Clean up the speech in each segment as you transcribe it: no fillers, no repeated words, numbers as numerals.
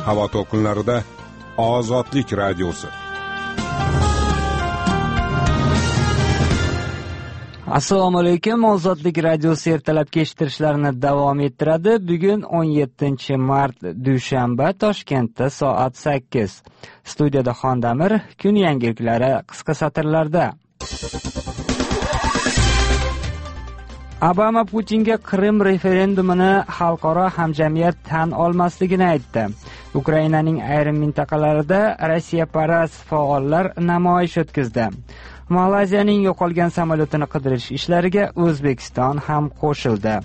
Havo to'lqinlarida Ozodlik radiosi. Assalomu alaykum. Ozodlik radiosi ertalabki eshittirishlarini davom ettiradi. Bugun 17-mart dushanba, Toshkentda soat 8. Studiyada Xondamir, kun yangiliklari qisqa satrlarda. Obama Putinga Qrim referendumini xalqaro hamjamiyat tan olmasligini aytdi. Ukrainaning ayrim mintaqalarida Rossiyaparast faollar namoyish o'tkazdi. Malayziyaning yo'qolgan samolyotini qidirish ishlariga O'zbekiston ham qo'shildi.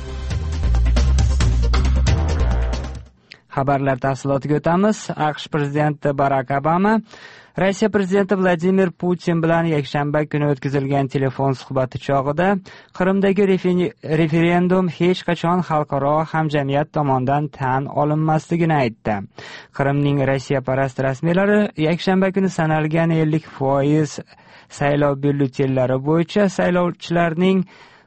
Xabarlar tafsilotiga o'tamiz. AQSh prezidenti Barak Obama Rossiya prezidenti Vladimir Putin bilan yakshanba kuni o'tkazilgan telefon suhbati chog'ida Qrimdagi referendum hech qachon xalqaro hamjamiyat tomonidan tan olinmasligini aytdi. Qrimning Rossiyaparast rasmiylari yakshanba kuni sanalgan 50% saylov byulletenlari bo'yicha saylovchilarning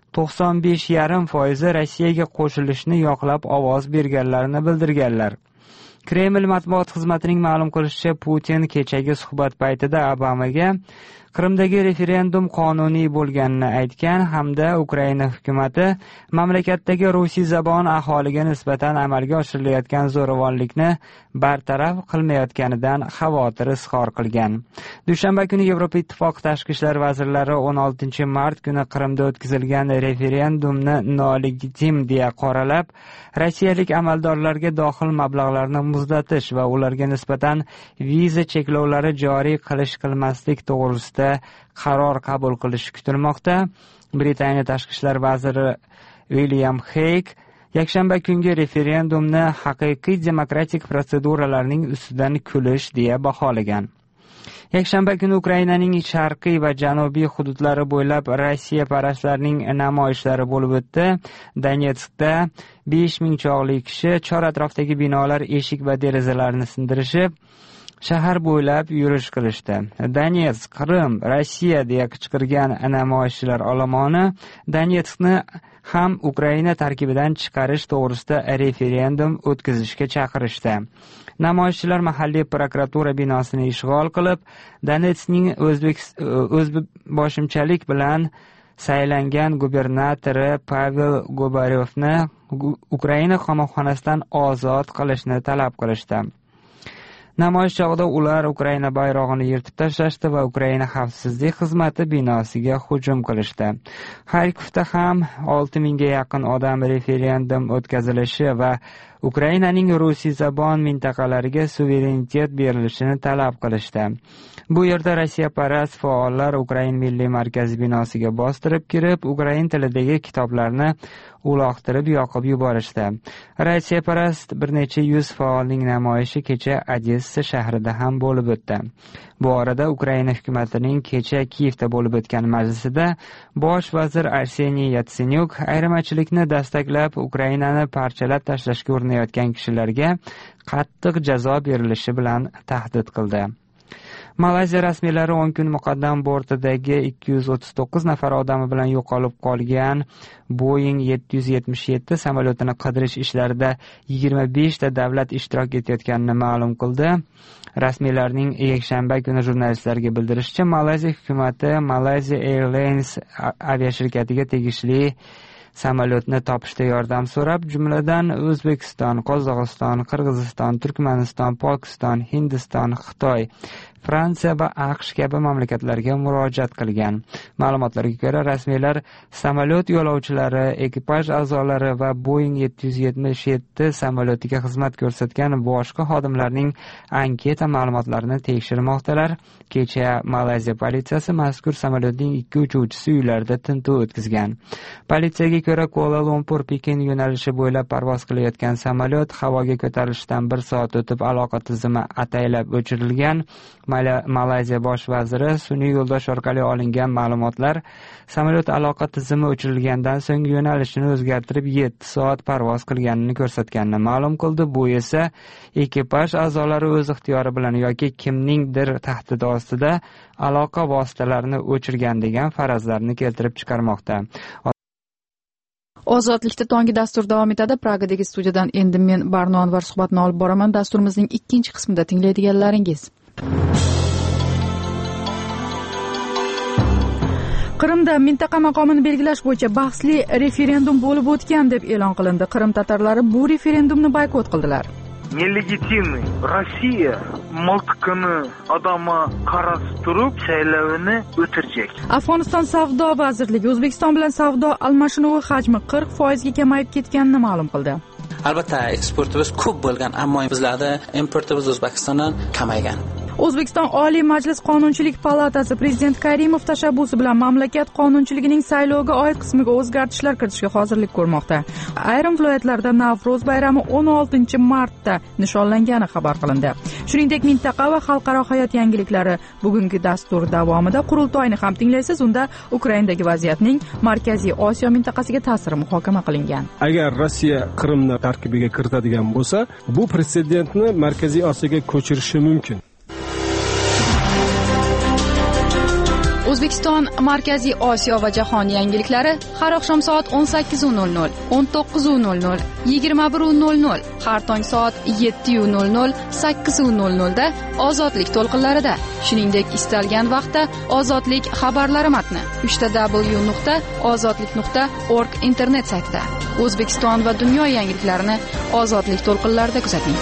95,5% Rossiyaga qo'shilishni yoqlab ovoz berganlarini bildirganlar. Kreml matbuot xizmatining ma'lum qilishicha, Putin kechagi suhbat paytida Obamaga Qrimdagi referendum qonuniy bo'lganini aytgan hamda Ukraina hukumatı mamlakatdagi rusiy zabon aholiga nisbatan amalga oshirilayotgan zo'ravonlikni bartaraf qilmayotganidan xavotir izhor qilgan. Dushanba kuni Yevropa Ittifoqi tashqi ishlar vazirlari 16-mart kuni Qrimda o'tkazilgan referendumni nolegitim deya qoralab, rossiyalik amaldorlarga dohil mablag'larni muzlatish va ularga nisbatan viza cheklovlari joriy qilmaslik to'g'risida qaror qabul qilishi kutilmoqda. Britaniya tashqi ishlar vaziri William Hague yakshanba kungi referendumni haqiqiy demokratik proseduralarning ustidan kulish deya baholagan. Yakshanba kuni Ukrainaning sharqiy va janubiy hududlari bo'ylab Rossiya parastlarning namoyishlari bo'lib o'tdi. Donetskda 5000 chog'li kishi chor atrofdagi binolar eshik va derazalarini sindirishib, shahar bo'ylab yurish qilishdi. Donetsk, Qrim, Rossiya deya qichqirgan namoyishchilar olomoni Donetskni ham Ukraina tarkibidan chiqarish to'g'risida referendum o'tkazishga chaqirishdi. Namoyishchilar mahalliy prokuratura binosini ishg'ol qilib, Donetskning o'zboshimchalik bilan saylangan gubernatori Pavel Gobaryovni Ukraina qamoqxonasidan ozod qilishni talab qilishdi. Namoyish chog'ida ular Ukraina bayrog'ini yirtib tashlashdi va Ukraina xavfsizlik xizmati binosiga hujum qilishdi. Xarkovda ham 6000 ga yaqin odam referendum o'tkazilishi va Ukrainaning rusiy zabon mintaqalariga suverenitet berilishini talab qilishdi. Bu yerda Rossiyaparast faollar Ukraina Milliy markazi binosiga bostirib kirib, ukrain tilidagi kitoblarni uloqtirib yoqib yuborishdi. Rossiyaparast bir necha yuz faolning namoyishi kecha Odessa shahrida ham bo'lib o'tdi. Bu orada Ukraina hukumatining kecha Kiyevda bo'lib o'tgan majlisida bosh vazir Arseniy Yatsenyuk ayirmachilikni dastaklab, Ukrainani parchalab tashlashga urinayotgan kishilarga qattiq jazo berilishi bilan tahdid qildi. Malayziya rasmiylari 10 kun muqaddam bortidagi 239 nafar odami bilan yo'qolib qolgan Boeing 777 samolyotini qidirish ishlarida 25 ta davlat ishtirok etayotganini ma'lum qildi. Rasmiylarning yakshanba kuni jurnalistlarga bildirishicha, Malayziya hukumati Malaysia Airlines aviashirkatiga tegishli samolyotni topishda yordam so'rab, jumladan O'zbekiston, Qozog'iston, Qirg'iziston, Turkmaniston, Pokiston, Hindiston, Xitoy, Fransiya va AQSh kabi mamlakatlarga murojaat qilgan. Ma'lumotlarga ko'ra, rasmiylar samolyot yo'lovchilari, ekipaj a'zolari va Boeing 777 samolyotiga xizmat ko'rsatgan boshqa xodimlarning anketa ma'lumotlarini tekshirmoqdalar. Kecha Malayziya politsiyasi mazkur samolyotning 2 uchuvchisi uylarida tintuv o'tkazgan. Politsiyaga ko'ra, Kuala Lumpur Pekin yo'nalishi bo'ylab parvoz qilayotgan samolyot havoga ko'tarilishidan 1 soat o'tib aloqa tizimi ataylab o'chirilgan. Malayziya bosh vaziri sun'iy yo'ldosh orqali olingan ma'lumotlar samolyot aloqa tizimi o'chirilgandan so'ng yo'nalishini o'zgartirib 7 soat parvoz qilganini ko'rsatganini ma'lum qildi. Bu esa ekipaj a'zolari o'z ixtiyori bilan yoki kimningdir tahdidi ostida aloqa vositalarini o'chirgan degan farazlarni keltirib chiqarmoqda. Ozodlikda tongi dastur davom etadi. Pragadagi studiyadan endi men Barno Anvar suhbatni olib boraman. Dasturimizning ikkinchi qismida tinglaydiganlaringiz. Qrimda mintaqa maqomini belgilash bo'yicha bahsli referendum bo'lib o'tgan deb e'lon qilindi. Qrim tatarlari bu referendumni boykot qildilar. Nelegitimniy Rossiya miltiqini odamga qarashtirib saylovini o'tirjak. Afg'oniston savdo vazirligi O'zbekiston bilan savdo almashinuvi hajmi 40% ga kamayib ketganini ma'lum qildi. Albatta, eksportimiz ko'p bo'lgan, ammo bizlarda importimiz O'zbekistondan kamaygan. O'zbekiston Oliy Majlis Qonunchilik palatasi Prezident Karimov tashabbusi bilan mamlakat qonunchiligining saylovga oid qismiga o'zgartishlar kiritishga hozirlik ko'rmoqda. Ayrim viloyatlarda Navro'z bayrami 16-martda nishonlangani xabar qilindi. Shuningdek, mintaqa va xalqaro hayot yangiliklari bugungi dastur davomida qurultoyni ham tinglaysiz. Unda Ukrainadagi vaziyatning Markaziy Osiyo mintaqasiga ta'siri muhokama qilingan. Agar Rossiya Qrimni tarkibiga kiritadigan bo'lsa, bu prezidentni Markaziy Osiyoga ko'chirishi mumkin. O'zbekiston Markaziy Osiyo va jahon yangiliklari har oqshom soat 18:00, 19:00, 21:00, har tong soat 7:00, 8:00 da Ozodlik to'lqinlarida, shuningdek istalgan vaqtda Ozodlik xabarlari matni www.ozodlik.org internet saytida. O'zbekiston va dunyo yangiliklarini Ozodlik to'lqinlarida kuzating.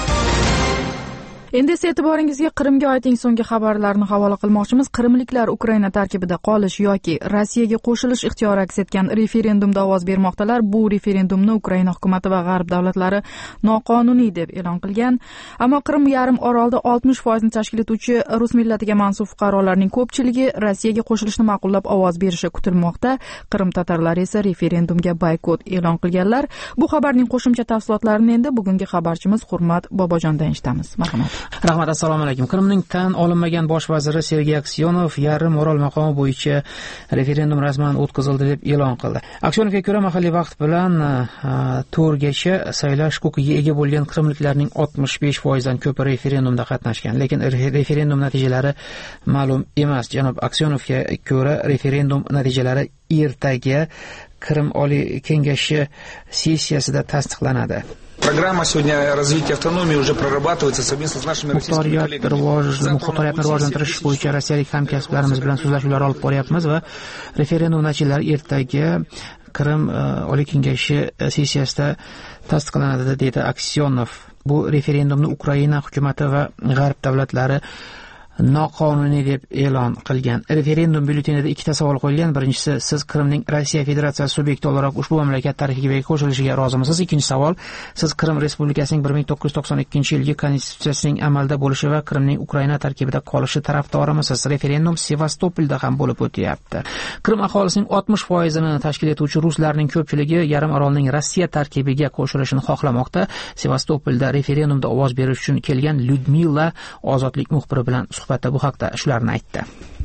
Endi esa e'tiboringizga Qrimga oid eng so'nggi xabarlarni havola qilmoqchimiz. Qrimliklar Ukraina tarkibida qolish yoki Rossiyaga qo'shilish ixtiyori aks etgan referendumda ovoz bermoqdalar. Bu referendumni Ukraina hukumati va g'arb davlatlari noqonuniy deb e'lon qilgan. Ammo Qrim yarim orolda 60% ni tashkil etuvchi rus millatiga mansub fuqarolarning ko'pchiligi Rossiyaga qo'shilishni ma'qullab ovoz berishi kutilmoqda. Qrim tatarlari esa referendumga boykot e'lon qilganlar. Bu xabarning qo'shimcha tafsilotlarini endi bugungi xabarchimiz Hurmat Bobojondan eshitamiz. Marhamat. Rahmat, assalomu alaykum. Qrimning tan olinmagan bosh vaziri Sergey Aksyonov yarim orol maqomi bo'yicha referendum rasman o'tkazildi deb e'lon qildi. Aksyonovga ko'ra mahalliy vaqt bilan to'rgacha saylash huquqiga ega bo'lgan qrimliklarning 65% dan ko'pi referendumda qatnashgan, lekin referendum natijalari ma'lum emas. Janob Aksionovga ko'ra referendum natijalari ertaga Qrim Oliy Kengashi sessiyasida tasdiqlanadi. Программа сегодня развития автономии уже прорабатывается совместно с нашими российскими коллегами. Muxtoriyatni rivojlantirish bo'yicha rossiyalik hamkasblarimiz bilan so'zlashuvlar olib boryapmiz va referendum natijalari ertaga Qrim Oliy Kengashi sessiyasida tasdiqlanadi, dedi Aksyonov. Bu referendumni Ukraina hukumati va g'arb davlatlari noqonuniy deb e'lon qilgan. Referendum byulletenida ikkita savol qo'yilgan. Birinchisi, siz Qrimning Rossiya Federatsiyasi subyekti o'laroq ushbu mamlakat tarkibiga qo'shilishiga rozimisiz? Ikkinchi savol, siz Qrim Respublikasining 1992-yilgi konstitutsiyasining amalda bo'lishi va Qrimning Ukraina tarkibida qolishi tarafdorimisiz? Referendum Sevastopolda ham bo'lib o'tyapti. Qrim aholisining 60% ni tashkil etuvchi ruslarning ko'pchiligi yarim orolning Rossiya tarkibiga qo'shilishini xohlamoqda. Sevastopolda referendumda ovoz berish uchun kelgan Lyudmila Ozodlik muxbiri bilan suhbatda bu haqda shularni aytdi.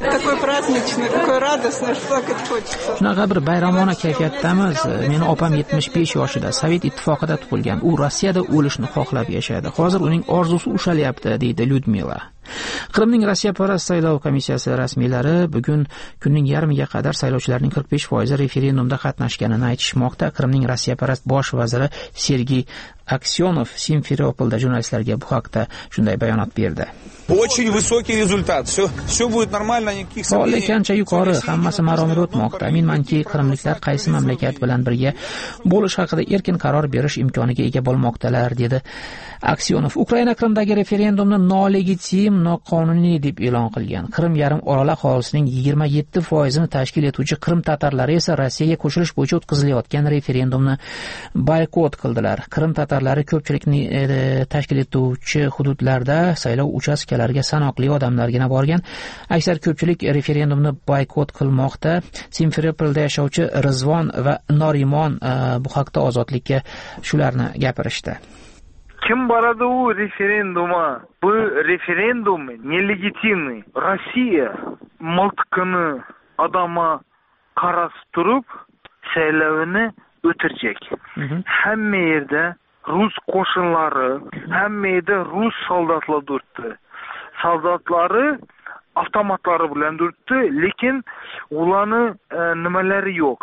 Shunaqa bir bayramona kayfiyatdamiz. Meni opam 75 yoshida, Sovet ittifoqida tug'ilgan. U Rossiyada o'lishni xohlab yashaydi. Hozir uning orzusi ushlayapti, deydi Lyudmila. Qrimning Rossiyaparast saylov komissiyasi rasmiylari bugun kunning yarmiga qadar saylovchilarning 45% referendumda qatnashganini aytishmoqda. Qrimning Rossiyaparast bosh vaziri Sergey Aksyonov Simferopolda jurnalistlarga bu haqda shunday bayonot berdi. Очень высокий результат. Все будет нормально, никаких сомнений. Faollik ancha yuqori, hammasi maromida o'tmoqda. Aminmanki, qrimliklar qaysi mamlakat bilan birga bo'lish haqida erkin qaror berish imkoniga ega bo'lmoqdalar, dedi Aksyonov. Ukraina Qrimdagi referendumni nolegitim, noqonuniy deb e'lon qilgan. Qrim yarim oroli aholisining 27% ni tashkil etuvchi Qrim tatarlari esa Rossiyaga qo'shilish bo'yicha o'tkazilayotgan referendumni boykot qildilar. Qrim tatarlari ko'pchilikni tashkil etuvchi hududlarda saylov uchastkalariga sanoqli odamlargina borgan. Aksar ko'pchilik referendumni boykot qilmoqda. Simferopolda yashovchi Rizvon va Norimon bu haqda Ozodlikka shularni gapirishdi. Kim boradi u referenduma? Bu referendum nelegitimniy. Rossiya miltiqini odamga qarashtirib saylovini o'tirjak. Hamma yerda rus qo'shinlari, hamma yerda rus soldatlar turibdi. Soldatlari avtomatlari bilan turibdi, lekin ularni nimalari yo'q.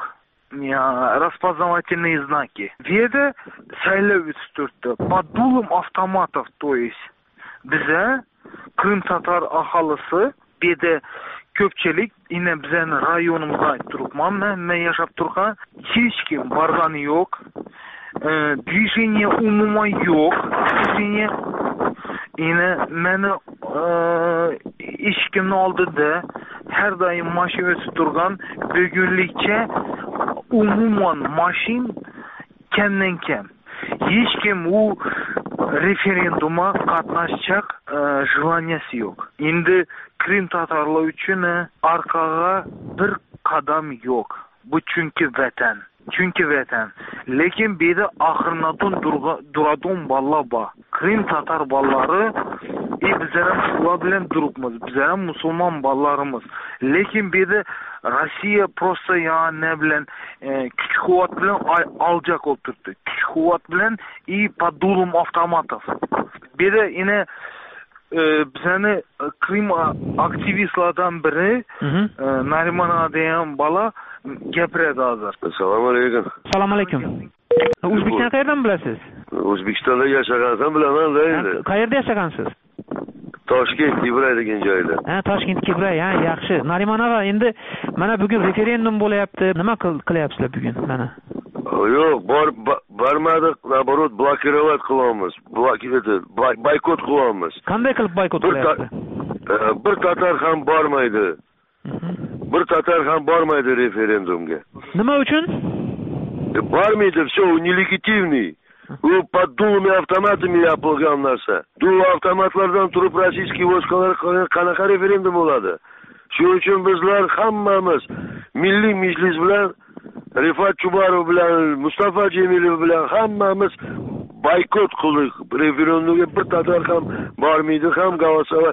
распознавательные знаки. Веда сайловец turtdi. Под дулом автоматов, то есть bize Kırım Tatar ahalisi bede köpçelik yine bizden rayonumuzda aytib turibman. Men yaşap turgan hech kim bargani yo'q. Движение umuman yo'q. Движение yine meni ishkimni oldida har doim mashin o'tib turgan. Bugunlikcha umuman mashin kamdan kam. Hech kim u referenduma qatnashacak желанияsi yo'q. Endi Krim tatarlar uchun orqaga bir qadam yo'q. Bu chunki vatan. Lekin bu yerda oxirnadan duradigan bolalar bor. Krim tatar bolalari bizlar ham shular bilan turibmiz. Bizlar ham musulmon bolalarimiz. Lekin bu yerda Rossiya просто ne bilan kuch quvvat bilan aljak o'tirdi. Kuch quvvat bilan под дулом автоматов. Bu yerda yine bizani Krim aktivistlardan biri Nariman degan bola gapiradi hozir. Assalomu alaykum. Assalomu alaykum. O'zbekiston qayerdan bilasiz? O'zbekistonda yashagansan bilaman-da endi. Qayerda yashagansiz? Toshkent, Kibray degan joyda. Toshkent, Kibray, yaxshi. Narimanova, endi mana bugun referendum bo'layapti. Nima qilyapsizlar bugun mana? Yo'q, bormadik, naborot blokировать qilamiz. Boykot qilamiz. Qanday qilib boykot qilyapti? Bir tatar ham bormaydi. Referendumga. Nima uchun? Bormaydi, все, нелегитимный. U под дулами автоматами yapılgan narsa. Dul avtomatlardan turib rossiyaskiy vojskalar qanaqa referendum bo'ladi? Shuning uchun bizlar hammamiz Milliy Majlis bilan Rifat Chubarov bilan Mustafa Cemilov bilan hammamiz boykot qildik. Referendumga bir tatar ham bormaydi, ham Galatasaray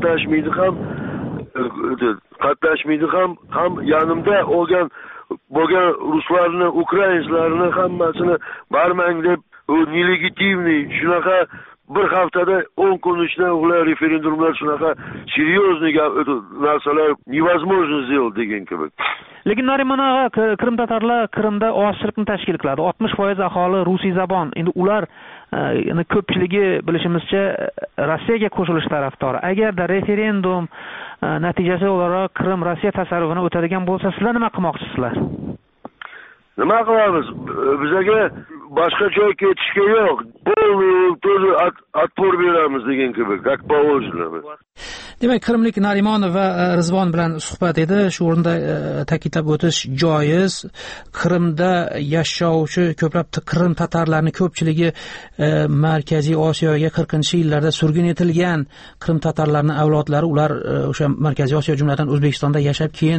qatnashmaydi ham yanimda bo'lgan ruslarni, ukrainlarni hammasini barmang deb u nelegitimniy shunaqa bir haftada 10 kun ichida ular referendumlar shunaqa серьезный narsalar невозможно сделать degan gibi. Lekin Narimanova, Krim tatarlar Krimda ozchilikni tashkil qiladi. 60% aholi rusiy zabon. Endi ular ko'pchiligi bilishimizcha Rossiyaga qo'shilish tarafdori. Agarda referendum natijasi o'laroq Krim Rossiya tasarrufiga o'tadigan bo'lsa, sizlar nima qilmoqchisizlar? Nima qilamiz? Bizga boshqa joy ketishga yo'q. Тоже отпор beramiz degan gibi, как положено. Demak, Krimlik Narimonov va Rizvon bilan suhbat edi. Shu o'rinda ta'kidlab o'tish joiz. Krimda yashovchi ko'plab Krim tatarlarining ko'pchiligi Markaziy Osiyoga 40-yillarda surgun etilgan Krim tatarlarining avlodlari, ular o'sha Markaziy Osiyo jumladan O'zbekistonda yashab, keyin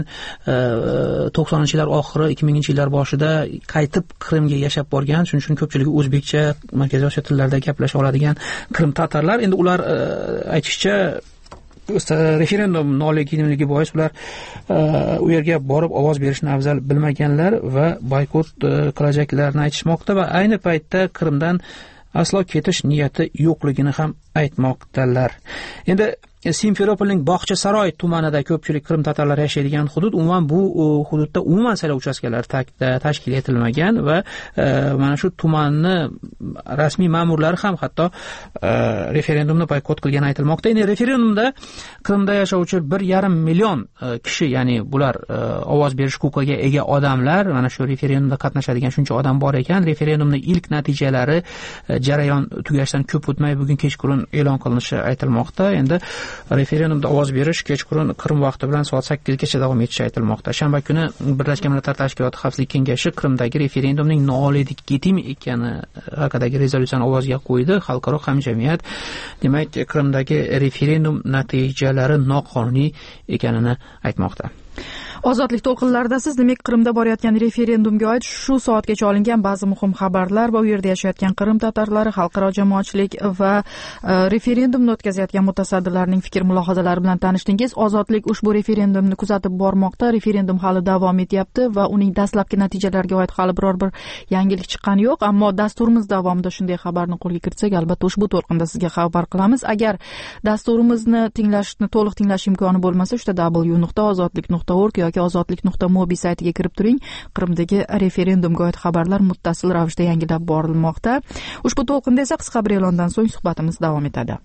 90-yillar oxiri, 2000-yillar boshida qaytib Krimga yashab borgan. Shuning uchun ko'pchiligi o'zbekcha, Markaziy Osiyo tillarida gaplasha oladigan Krim tatarlar. Endi ular aytishicha referendum nolegitimligi bois ular u yerga borib ovoz berishni afzal bilmaganlar va boykot qilajaklarini aytishmoqda va ayni paytda Krimdan aslo ketish niyati yo'qligini ham aytmoqdalar. Endi Simferopolning Bog'chasaroy tumanida ko'pchilik Krim tatarlari yashaydigan hudud, umuman bu hududda umuman saylov uchastkalari tashkil etilmagan va mana shu tumanni rasmiy ma'murlari ham hatto referendumni boykot qilgani aytilmoqda. Endi referendumda Krimda yashovchi 1,5 million kishi, ya'ni bular ovoz berish huquqiga ega odamlar, mana shu referendumda qatnashadigan shuncha odam bor ekan. Referendumning ilk natijalari jarayon tugashidan ko'p o'tmay bugun kechqurun e'lon qilinishi aytilmoqda. Endi referendumda ovoz berish kechqurun Krim vaqti bilan soat 8 gacha davom etishi aytilmoqda. Shanba kuni Birlashgan Millatlar Tashkiloti Xavfsizlik kengashi Krimdagi referendumning nolegitim ekani haqidagi rezolyutsiyani ovozga qo'ydi. Xalqaro hamjamiyat demak Krimdagi referendum natijalari noqonuniy ekanini aytmoqda. Ozodlik to'lqinlarida siz demak Qrimda borayotgan referendumga oid shu soatgacha olingan ba'zi muhim xabarlar va u yerda yashayotgan Qrim tatarlari, xalqaro jamoatchilik va referendumni o'tkazayotgan mutasaddilarning fikr mulohazalari bilan tanishdingiz. Ozodlik ushbu referendumni kuzatib bormoqda. Referendum hali davom etyapti va uning dastlabki natijalariga oid hali biror bir yangilik chiqqani yo'q, ammo dasturimiz davomida shunday xabarni qo'lga kiritsak, albatta ushbu to'lqinda sizga xabar qilamiz. Agar dasturimizni to'liq tinglash imkoni bo'lmasa, www.ozodlik.org yoki yoki ozodlik.mobi saytiga kirib turing. Qrimdagi referendumga oid xabarlar muttasil ravishda yangilab borilmoqda. Ushbu to'lqinda esa qisqa bir e'londan so'ng suhbatimiz davom etadi.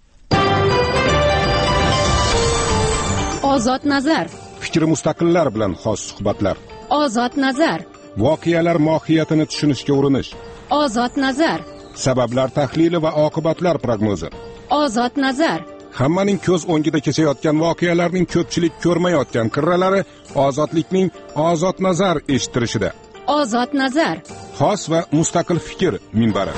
Ozod nazar. Fikri mustaqillar bilan xos suhbatlar. Ozod nazar. Voqealar mohiyatini tushunishga urinish. Ozod nazar. Sabablar tahlili va oqibatlar prognozi. Ozod nazar. Hammaning ko'z o'ngida kechayotgan voqealarning ko'pchilik ko'rmayotgan qirralari ozodlikning ozod nazar eshittirishida. Ozod nazar. Xos va mustaqil fikr minbari.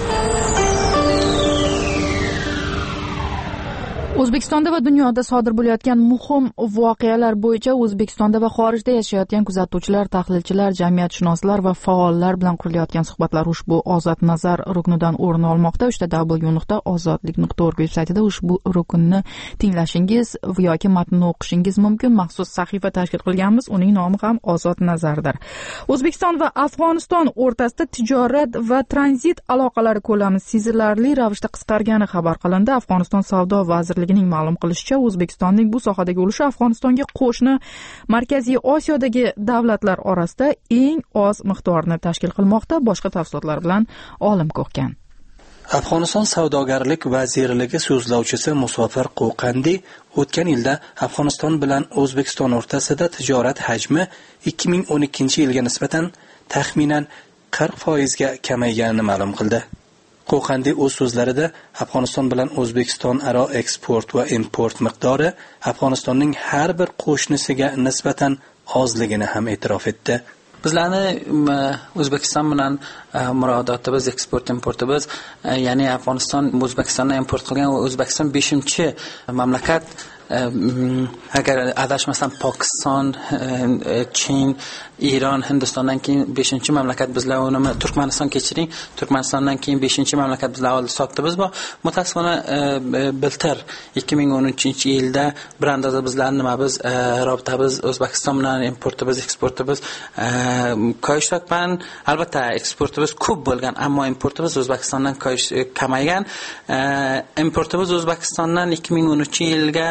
O'zbekistonda va dunyoda sodir bo'layotgan muhim voqealar bo'yicha O'zbekistonda va xorijda yashayotgan kuzatuvchilar, tahlilchilar, jamiyatshunoslar va faollar bilan qurilayotgan suhbatlar ushbu Ozod nazar ruknidan o'rin olmoqda. www.ozodlik.org veb-saytida ushbu ruknni tinglashingiz yoki matnni o'qishingiz mumkin. Maxsus sahifa tashkil qilganmiz, uning nomi ham Ozod nazardir. O'zbekiston va Afg'oniston o'rtasida tijorat va tranzit aloqalari ko'lami sezilarli ravishda qisqargani xabar qilindi. Afg'oniston savdo vazirligining ma'lum qilishicha, O'zbekistonning bu sohadagi ulushi Afg'onistonga qo'shni Markaziy Osiyodagi davlatlar orasida eng oz miqdorni tashkil qilmoqda. Boshqa tafsilotlar bilan Olim Ko'hkan. Afg'oniston savdogarlik vazirligi so'zlovchisi Musofir Qo'qandi o'tgan yilda Afg'oniston bilan O'zbekiston o'rtasida tijorat hajmi 2012-yilga nisbatan taxminan 40% ga kamayganini ma'lum qildi. Qo'qandi o'z so'zlarida Afg'oniston bilan O'zbekiston aro eksport va import miqdori Afg'onistonning har bir qo'shnisiga nisbatan ozligini ham e'tirof etdi. Bizlarni O'zbekiston bilan murojaatimiz, eksport importimiz, ya'ni Afg'oniston O'zbekistondan import qilgan va O'zbekiston 5-mamlakat agar adashmasam Pokiston, Chin, Eron, Hindistondan keyin 5-mamlakat bizlar uni Turkmaniston kechiring, Turkmanistondan keyin 5-mamlakat bizlar oldi sotdimiz bu. Mutasifona biltir 2013-yilda bir andoza bizlar nima biz rabitamiz O'zbekiston bilan importimiz, eksportimiz ko'rishdan albatta eksportimiz ko'p bo'lgan, ammo importimiz O'zbekistondan kamaygan. Importimiz O'zbekistondan 2013-yilga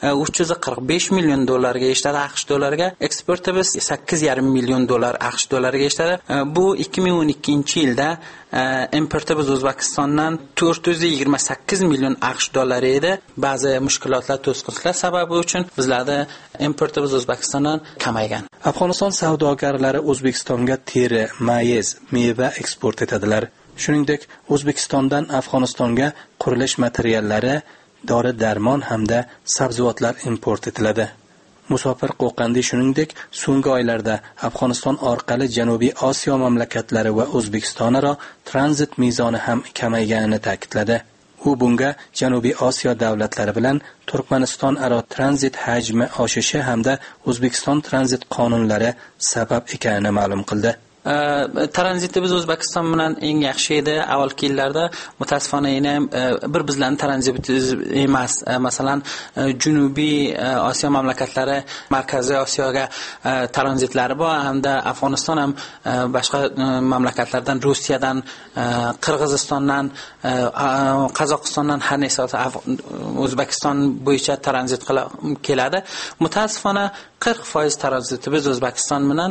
345 million dollarga eshtadi AQSh dollariga, eksportimiz 8,5 million dollar AQSh dollariga eshtadi. Bu 2012-yilda importimiz O'zbekistondan 428 million AQSh dollari edi. Ba'zi mushkulotlar, to'sqinliklar sababi uchun bizlarda importimiz O'zbekistondan kamaygan. Afg'oniston savdogarlari O'zbekistonga teri, mayiz, meva eksport etadilar. Shuningdek, O'zbekistondan Afg'onistonga qurilish materiallari, dori-darmon hamda sabzavotlar import etiladi. Musofir Qo'qandi shuningdek, so'nggi oylarda Afg'oniston orqali Janubiy Osiyo mamlakatlari va O'zbekiston aro tranzit mezoni ham kamayganini ta'kidladi. U bunga Janubiy Osiyo davlatlari bilan Turkmaniston aro tranzit hajmi oshishi hamda O'zbekiston tranzit qonunlari sabab ekanini ma'lum qildi. Tranzitimiz O'zbekiston bilan eng yaxshi edi. Avvalgi yillarda mutasifona yana bir bizlarning tranzitimiz emas. Masalan, Janubiy Osiyo mamlakatlari, Markaziy Osiyoga tranzitlari bor hamda Afg'oniston ham boshqa mamlakatlardan, Rossiyadan, Qirg'izistondan, Qozog'istondan har nechta O'zbekiston bo'yicha tranzit qilib keladi. Mutasifona 40% tranzitimiz O'zbekiston bilan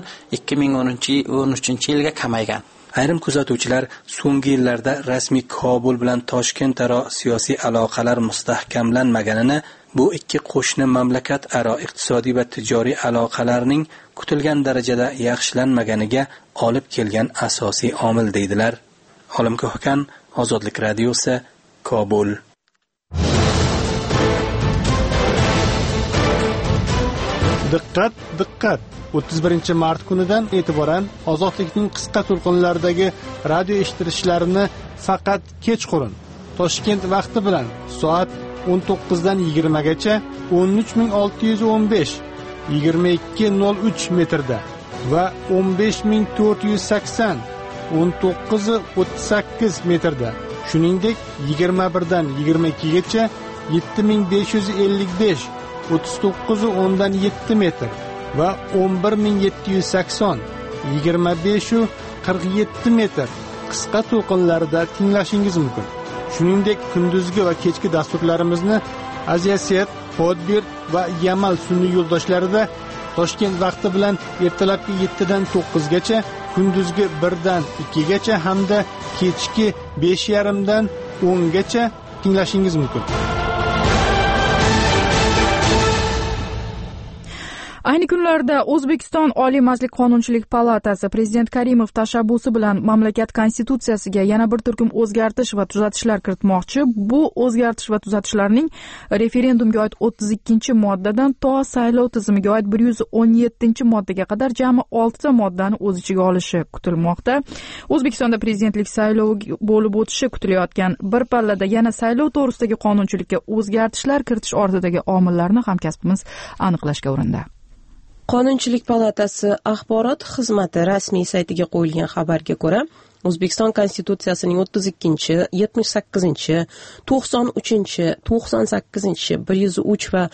2013-yilga kamaygan. Ayrim kuzatuvchilar so'nggi yillarda rasmiy Kobul bilan Toshkent aro siyosiy aloqalar mustahkamlanmaganini, bu ikki qo'shni mamlakat aro iqtisodiy va tijoriy aloqalarning kutilgan darajada yaxshilanmaganiga olib kelgan asosiy omil deydilar. Olim Ko'hkan, Ozodlik radiosi, Kobul. Diqqat, diqqat! 31-mart kunidan e'tiboran Ozodlikning qisqa to'lqinlaridagi radio eshittirishlarini faqat kechqurun Toshkent vaqti bilan soat 19dan 20 gacha 13615 22:03 metrda va 15480 19:38 metrda, shuningdek 21dan 22 gacha 7555 39:7 metr va 11780 25:47 metr qisqa to'lqinlarida tinglashingiz mumkin. Shuningdek, kunduzgi va kechki dasturlarimizni Aziyaset, Podbir va Yamal sun'iy yo'ldoshlarida Toshkent vaqti bilan ertalabki 7 dan 9 gacha, kunduzgi 1 dan 2 gacha hamda kechki 5:30 dan 10 gacha tinglashingiz mumkin. Ayni kunlarda O'zbekiston Oliy Majlis Qonunchilik palatasi Prezident Karimov tashabbusi bilan mamlakat konstitutsiyasiga yana bir turkum o'zgartish va tuzatishlar kiritmoqchi. Bu o'zgartish va tuzatishlarning referendumga oid 32-moddadan to saylov tizimiga oid 117-moddaga qadar jami 6 ta moddani o'z ichiga olishi kutilmoqda. O'zbekistonda prezidentlik saylovi bo'lib o'tishi kutilayotgan bir pallada yana saylov to'g'risidagi qonunchilikka o'zgartishlar kiritish ortidagi omillarni hamkasbimiz aniqlashga urindi. Qonunchilik palatasi axborot xizmati rasmiy saytiga qo'yilgan xabarga ko'ra, O'zbekiston Konstitutsiyasining 32, 78, 93, 98, 103 va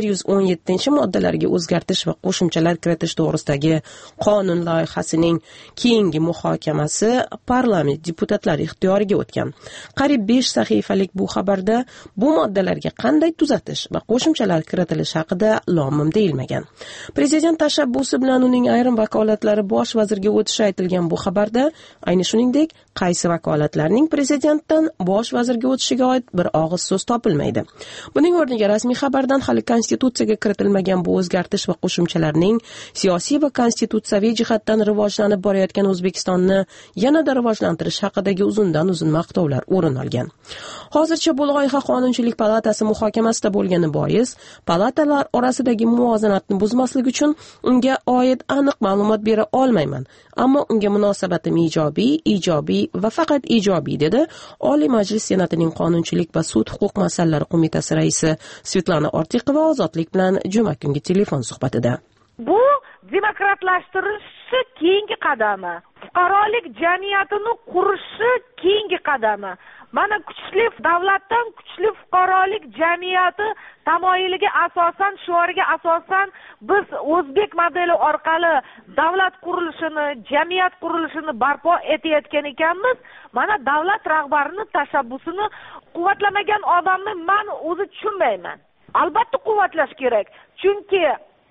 117 moddalariga o'zgartish va qo'shimchalar kiritish to'g'risidagi qonun loyihasining keyingi muhokamasi parlament deputatlari ixtiyoriga o'tgan. Qariyb 5 sahifalik bu xabarda bu moddalarga qanday tuzatish va qo'shimchalar kiritilishi haqida lom-mim deyilmagan. Prezident tashabbusi bilan uning ayrim vakolatlari bosh vazirga o'tishi aytilgan bu xabarda ayni shuningdek, qaysi vakolatlarning prezidentdan bosh vazirga o'tishiga oid bir og'iz so'z topilmaydi. Buning o'rniga rasmiy xabardan hali konstitutsiyaga kiritilmagan bu o'zgartish va qo'shimchalarning siyosiy va konstitutsiyaviy jihatdan rivojlanib borayotgan O'zbekistonni yanada rivojlantirish haqidagi uzundan-uzun maqtovlar o'rin olgan. Hozircha bu loyiha Qonunchilik palatasi muhokamasida bo'lgani bois, palatalar orasidagi muvozanatni buzmaslik uchun unga oid aniq ma'lumot bera olmayman. Ammo unga munosabatim ijobiy va faqat ijobiy, dedi Oliy Majlis Senatining Qonunchilik va sud huquq masalalari qo'mitasi raisi Svetlana Ortiqova Ozodlik bilan juma kungi telefon suhbatida. Bu demokratlashtirishi keyingi qadami, fuqarolik jamiyatini qurishi keyingi qadami. Mana kuchli davlatdan kuchli fuqarolik jamiyati tamoyiliga asosan, shuariga asosan biz o'zbek modeli orqali davlat qurilishini, jamiyat qurilishini barpo etayotgan ekanmiz. Mana davlat rahbarini tashabbusini quvvatlamagan odamni men o'zi tushunmayman. Albatta quvvatlash kerak. Chunki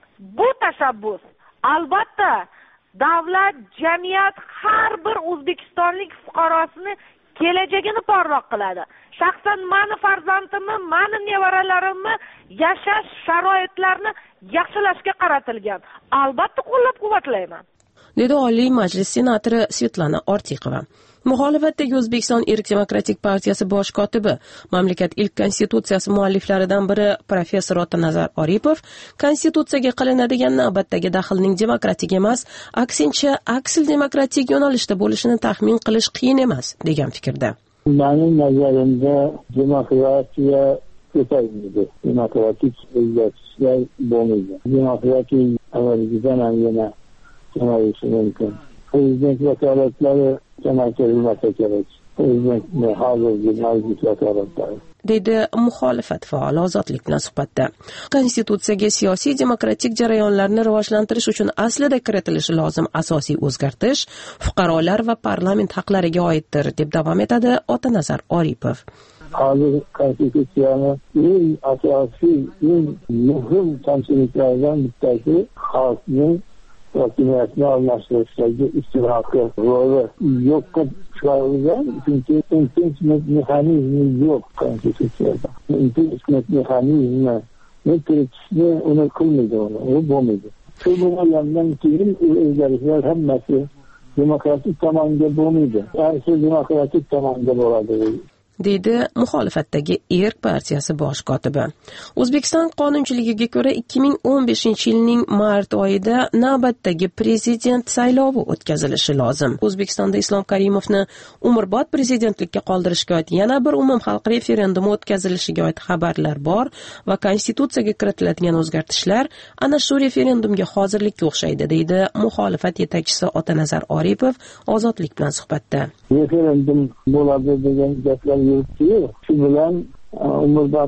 bu tashabbus albatta davlat, jamiyat har bir o'zbekistonlik fuqarosini kelajagini porloq qiladi. Shaxsan meni farzandimni, meni nevaralarimni yashash sharoitlarini yaxshilashga qaratilgan. Albatta qo'llab-quvvatlayman, dedi Oliy Majlis senatori Svetlana Ortiqova. Muxolifatdagi O'zbekiston Erk Demokratik partiyasi bosh kotibi, mamlakat ilk konstitutsiyasi mualliflaridan biri professor Otanazar Oripov, konstitutsiyaga qilinadigan navbatdagi daxlning demokratik emas, aksincha aksil demokratik yo'nalishda bo'lishini taxmin qilish qiyin emas, degan fikrda. Mening nazarimda demokratiya ko'paymaydi. Demokratik o'zgarishlar bo'lmaydi. Demokratik avvalgidan ham yana kamayishi mumkin. Prezident vakolatlari kamaytirilmasa kerak. Prezidentning hozirgi mavjud vakolatlari, deydi muxolifat faoli Ozodlik bilan suhbatda. Konstitutsiyaga siyosiy demokratik jarayonlarni rivojlantirish uchun aslida kiritilishi lozim asosiy o'zgartish fuqarolar va parlament haqlariga oiddir, deb davom etadi Otanazar Oripov. Hozir konstitutsiyani eng asosiy, eng muhim kamchiliklaridan bittasi xalqning hokimiyatni almashtirishdagi ishtiroki roli yo'qqa chiqarilgan, chunki impichment mexanizmi yo'q konstitutsiyada. Impichment mexanizmi kiritishni uni qilmaydi, u bo'lmaydi. Shu bo'lgandan keyin o'zgarishlar hammasi demokratik tomonga bo'lmaydi, balki demokratik tomonga bo'ladi, deydi muxolifatdagi Erk partiyasi bosh kotibi. O'zbekiston qonunchiligiga ko'ra 2015-yilning mart oyida navbatdagi prezident saylovi o'tkazilishi lozim. O'zbekistonda Islom Karimovni umrbod prezidentlikka qoldirishga oid yana bir umumxalq referendumi o'tkazilishiga oid xabarlar bor va konstitutsiyaga kiritiladigan o'zgartishlar ana shu referendumga hozirlikka o'xshaydi, deydi muxolifat yetakchisi Otanazar Oripov Ozodlik bilan suhbatda. Referendum bo'ladi degan gaplar yo'q. Shu bilan umrbod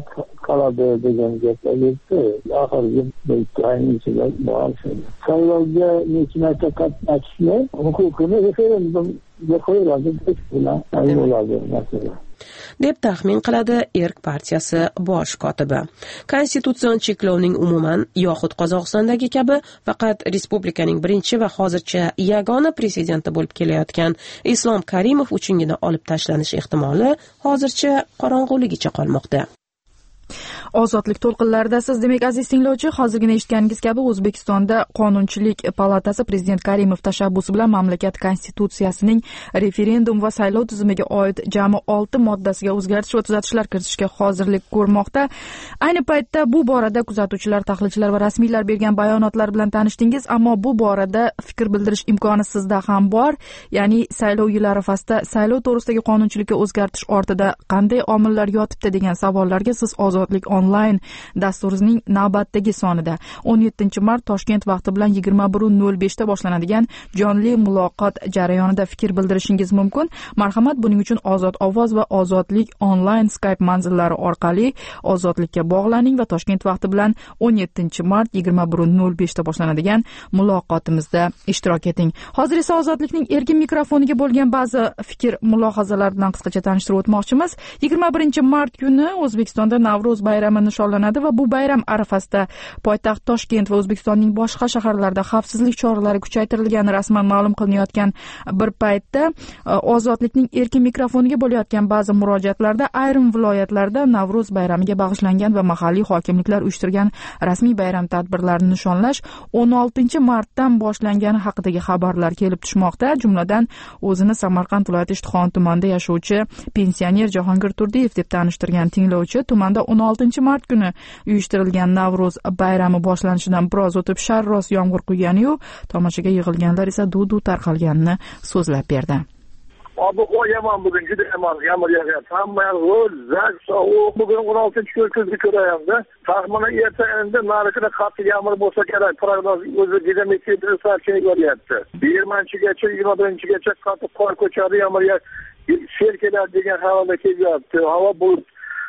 qoladi degan gaplar yuribdi. Oxirgi bir ayning ichida bor shunday. Saylovga necha marta qatnashishni huquqini referendumga qo'yiladi bilan bo'ladi masala. deb taxmin qiladi Erk partiyasi bosh kotibi. Konstitutsion cheklovning umuman yoxud Qozog'istondagi kabi faqat respublikaning birinchi va hozircha yagona prezidenti bo'lib kelayotgan Islom Karimov uchungina olib tashlanish ehtimoli hozircha qorong'uligicha qolmoqda. Ozodlik to'lqinlarida siz demak aziz tinglovchi, hozirgina eshitganingiz kabi O'zbekistonda Qonunchilik palatasi Prezident Karimov tashabbusi bilan mamlakat konstitutsiyasining referendum va saylov tizimiga oid jami 6 moddasiga o'zgartirish va tuzatishlar kiritishga hozirlik ko'rmoqda. Ayni paytda bu borada kuzatuvchilar, tahlilchilar va rasmiylar bergan bayonotlar bilan tanishdingiz, ammo bu borada fikr bildirish imkoni sizda ham bor. Ya'ni saylov yili arafasida saylov to'g'risidagi qonunchilikka o'zgartirish ortida qanday omillar yotibdi degan savollarga siz Ozodlik onlayn dasturimizning navbatdagi sonida 17 mart Toshkent vaqti bilan 21:05 da boshlanadigan jonli muloqot jarayonida fikr bildirishingiz mumkin. Marhamat, buning uchun Ozod ovoz va Ozodlik onlayn Skype manzillari orqali Ozodlikka bog'laning va Toshkent vaqti bilan 17 mart 21:05 da boshlanadigan muloqotimizda ishtirok eting. Hozir esa Ozodlikning erkin mikrofoniga bo'lgan ba'zi fikr mulohazalar bilan qisqacha tanishtirib o'tmoqchimiz. 21 mart kuni O'zbekistonda Navro'z bayrami nishonlanadi va bu bayram arafasida poytaxt Toshkent va O'zbekistonning boshqa shaharlarida xavfsizlik choralari kuchaytirilgani rasman ma'lum qilinayotgan bir paytda Ozodlikning erkin mikrofoniga bo'layotgan ba'zi murojaatlarda ayrim viloyatlarda Navro'z bayramiga bag'ishlangan va mahalliy hokimliklar uyushtirgan rasmiy bayram tadbirlarini nishonlash 16 martdan boshlangani haqidagi xabarlar kelib tushmoqda. Jumladan o'zini Samarqand viloyati Ishtixon tumanida yashovchi pensioner Jahongir Turdiyev deb tanishtirgan tinglovchi tumanda 16 mart kuni uyushtirilgan Navro'z bayrami boshlanishidan biroz o'tib sharros yomg'ir quygani-yu, tomoshaga yig'ilganlar esa duv-duv tarqalganini so'zlab berdi. Ob-havo yomon, bugun juda yomon, yomg'ir yog'yapti. Hamma yoq zag sovuq. Bugun 16-kuzga ko'rayapti. Taxminan erta endi narikida qattiq yomg'ir bo'lsa kerak. Prognoz o'zi juda meteorologik bo'lyapti. 20-gacha, 21-gacha qattiq qor ko'chadi, yomg'ir sel keladi degan xabarlar kelyapti. Havo bulut.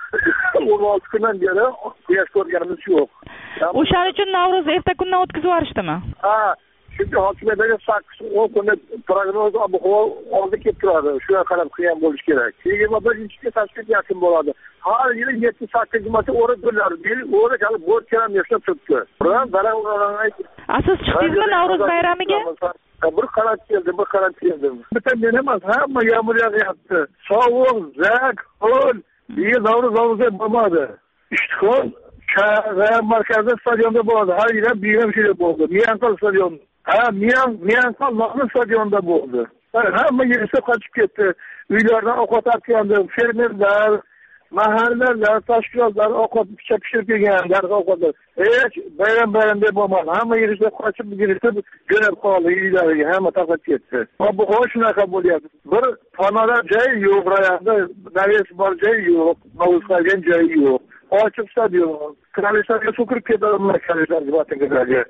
16 kundan beri quyosh ko'rganimiz yo'q. O'shaning uchun Navro'z erta kundan o'tkazib yuborishdimi? Ha, chunki hokimiyatdagi 8-10 kunlik prognoz ob-havo oldi kelib turadi. Shunga qarab qilgan bo'lish kerak. 21-ga Toshkent yaqin bo'ladi. Har yili 7-8 marta o'rib bo'ladi. O'rib hali bo'rt kelam yashnab turibdi. Biroq siz chiqdingizmi Navro'z bayramiga? Bir qarab keldim. Bitta men emas, hamma yomg'ir yog'yapti. Sovuq, zag, ho'l. Navro'z bo'lmadi. Ishtixon markazda stadionda bo'ladi. Har yili bayram shunday bo'ldi. Miyanqal stadion. Miyanqal nomli stadionda bo'ldi. Hamma yerga qochib ketdi. Uylardan ovqat ortgandi. Fermerlar, mahallalar, tashkilotlar ovqat pishirib kelgan, darg'a ovqatlar. Hech bayram deb bo'lmadi. Hamma yerga qochib jo'nab qoldi uylariga. Hamma tarqab ketdi. Bu shunaqa bo'lyapti. Bir xonada joy yo'q, rayonda naves bor joy yo'q, novuz qilgan joy yo'q. Ochiq stadion. Kralislarga so'kirib ketadi, kralislarga vatangalarga.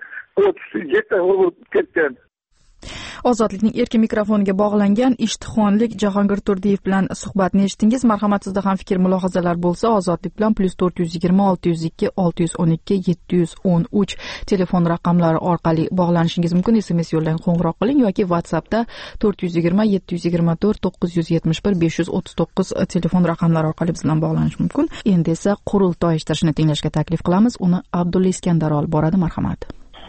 37 ketgan. Ozodlikning erkin mikrofoniga bog'langan Ishtixonlik Jahongir Turdiyev bilan suhbatni eshitdingiz. Marhamat, sizda ham fikr mulohazalar bo'lsa, Ozodlik bilan +420 602 612 713 telefon raqamlari orqali bog'lanishingiz mumkin. SMS yo'llang, qo'ng'iroq qiling yoki WhatsAppda 420 724 971 539 telefon raqamlari orqali biz bilan bog'lanish mumkin. Endi esa qurultoy ishtirishini tinglashga taklif qilamiz. Uni Abdulla Iskandar olib boradi. Marhamat.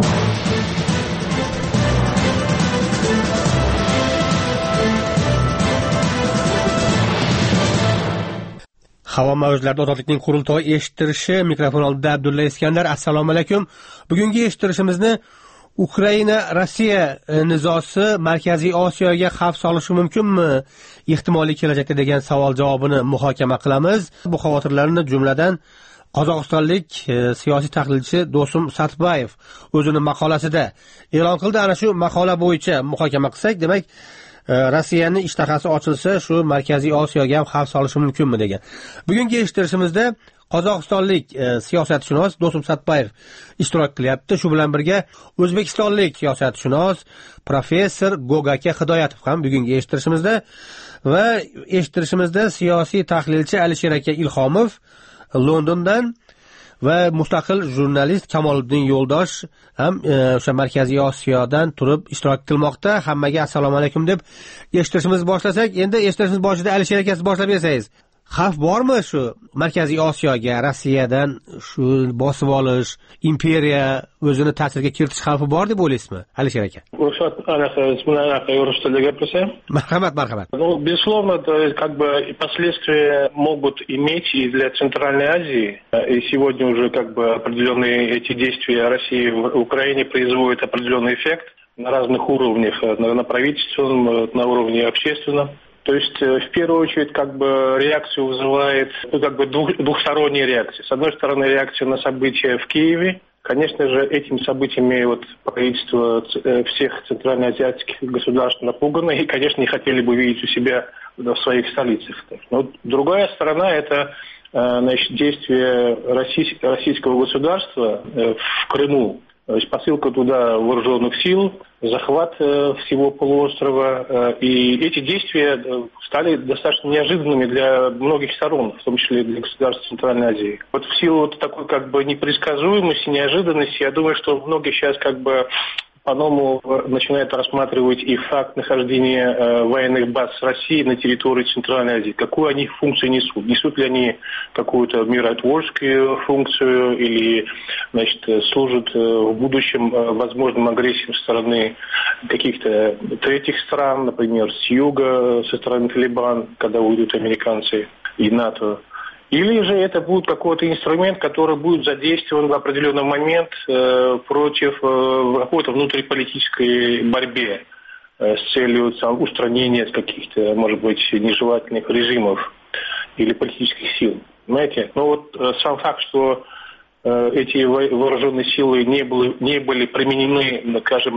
Havo mavjlarida Ozodlikning qurultoy eshittirishi, mikrofon oldida Abdulla Iskandar. Assalomu alaykum. Bugungi eshittirishimizni Ukraina Rossiya nizosi Markaziy Osiyoga xavf solishi mumkinmi? Ehtimoliy kelajakda degan savol javobini muhokama qilamiz. Bu xavotirlarni jumladan Qozog'istonlik siyosiy tahlilchi Do'stum Satbayev o'zining maqolasida e'lon qildi. Ana shu maqola bo'yicha muhokama qilsak, demak Rossiyaning ishtahasi ochilsa, shu Markaziy Osiyoga ham xavf solishi mumkinmi degan. Bugungi eshittirishimizda Qozog'istonlik siyosatshunos Do'stum Satbayev ishtirok qilyapti. Shu bilan birga O'zbekistonlik siyosatshunos professor Gogaka Hidoyatov ham bugungi eshittirishimizda va eshittirishimizda siyosiy tahlilchi Alisher aka Ilhomov Londondan va mustaqil jurnalist Kamoliddin Yo'ldosh ham o'sha Markaziy Osiyodan turib ishtirok qilmoqda. Hammaga assalomu alaykum deb eshitishimizni boshlasak, endi eshitishimiz boshida Alisher aka siz boshlab bersangiz. Xavf bormi shu Markaziy Osiyoga Rossiyadan shu bosib olish, imperiya o'zini ta'sirga kiritish xavfi bor deb o'ylaysizmi, Alisher aka? Marhamat. Ну, безусловно, как бы последствия могут иметь и для Центральной Азии. И сегодня уже как бы определенные эти действия России в Украине производят определенный эффект на разных уровнях, на правительственном, на уровне общественном. То есть, в первую очередь, как бы реакцию вызывает, как бы двухсторонняя реакция. С одной стороны, реакция на события в Киеве. Конечно же, этими событиями правительство всех центральноазиатских государств напугано и, конечно, не хотели бы видеть у себя в своих столицах. Но другая сторона – это действия российского государства в Крыму. То есть посылка туда вооруженных сил, захват всего полуострова. И эти действия стали достаточно неожиданными для многих сторон, в том числе для государств Центральной Азии. Вот в силу такой как бы непредсказуемости, неожиданности, я думаю, что многие сейчас как бы по-новому начинают рассматривать и факт нахождения военных баз России на территории Центральной Азии. Какую они функцию несут? Несут ли они какую-то миротворческую функцию или, значит, служат в будущем возможным агрессиям со стороны каких-то третьих стран, например, с юга, со стороны Талибан, когда уйдут американцы и НАТО? Или же это будет какой-то инструмент, который будет задействован в определенный момент против какой-то внутриполитической борьбе с целью устранения каких-то, может быть, нежелательных режимов или политических сил. Понимаете? Но вот сам факт, что эти вооруженные силы не были применены, скажем,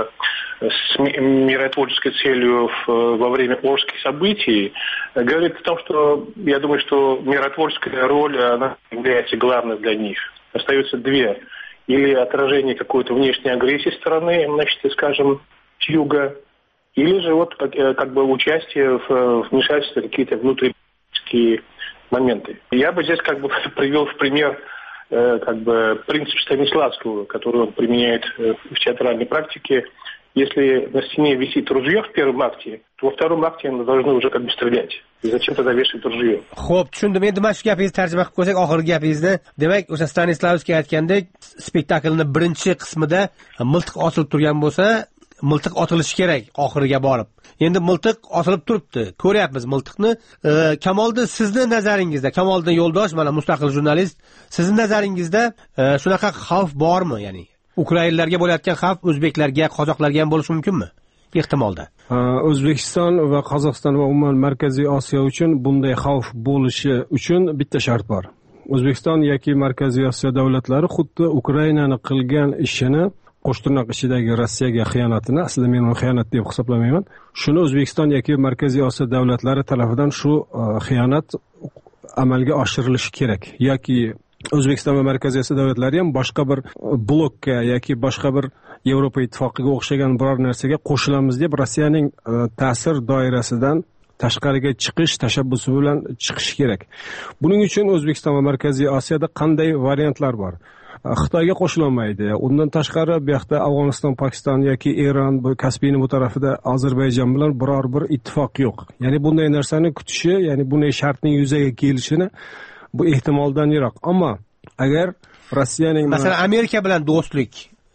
с миротворческой целью во время Орских событий, говорит о том, что я думаю, что миротворческая роль она является главной для них. Остается две. Или отражение какой-то внешней агрессии со стороны, значит, скажем, с юга, или же вот как бы участие в вмешательстве в какие-то внутриполитические моменты. Я бы здесь как бы привел в пример как бы принцип Станиславского, который он применяет в театральной практике. Если на стене висит ружье в первом акте, то во втором акте оно должно уже как бы стрелять. И зачем тогда вешать ружье? Xo'p, tushundim. Endi mana shu gapingizni tarjima qilib qo'ysak, oxirgi gapingizni, demak, o'sha Stanislavskiy aytgandek, spektaklning birinchi qismida miltiq osilib turgan bo'lsa, miltiq otilishi kerak oxiriga borib. Endi miltiq osilib turibdi. Ko'ryapmiz miltiqni. Kamoliddin, sizni nazaringizda, Kamoliddin Yo'ldosh, mana mustaqil jurnalist, sizning nazaringizda shunaqa xavf bormi, ya'ni ukrainlarga bo'layotgan xavf o'zbeklarga, qozoqlarga ham bo'lishi mumkinmi? Ehtimolda. O'zbekiston va Qozog'iston va umuman Markaziy Osiyo uchun bunday xavf bo'lishi uchun bitta shart bor. O'zbekiston yoki Markaziy Osiyo davlatlari xuddi Ukrainani qilgan ishini, qo'shtirnoq ichidagi Rossiyaga xiyonatini, aslida men uni xiyonat deb hisoblamayman. Shuni O'zbekiston yoki Markaziy Osiyo davlatlari tomonidan shu xiyonat amalga oshirilishi kerak. Yoki O'zbekiston va Markaziy Osiyo davlatlari ham boshqa bir blokka yoki boshqa bir Yevropa ittifoqiga o'xshagan biror narsaga qo'shilamiz deb Rossiyaning ta'sir doirasidan tashqariga chiqish tashabbusi bilan chiqish kerak. Buning uchun O'zbekiston va Markaziy Osiyoda qanday variantlar bor? Xitoyga qo'shilolmaydi. Undan tashqari bu yoqda Afg'oniston, Pokiston yoki Eron, bu Kaspiyning bu tarafida Ozarbayjon bilan biror bir ittifoq yo'q. Ya'ni bunday narsani kutishi, ya'ni bunday shartning yuzaga kelishini bu ehtimoldan yiroq. Ammo agar Rossiyaning masalan Amerika bilan do'stlik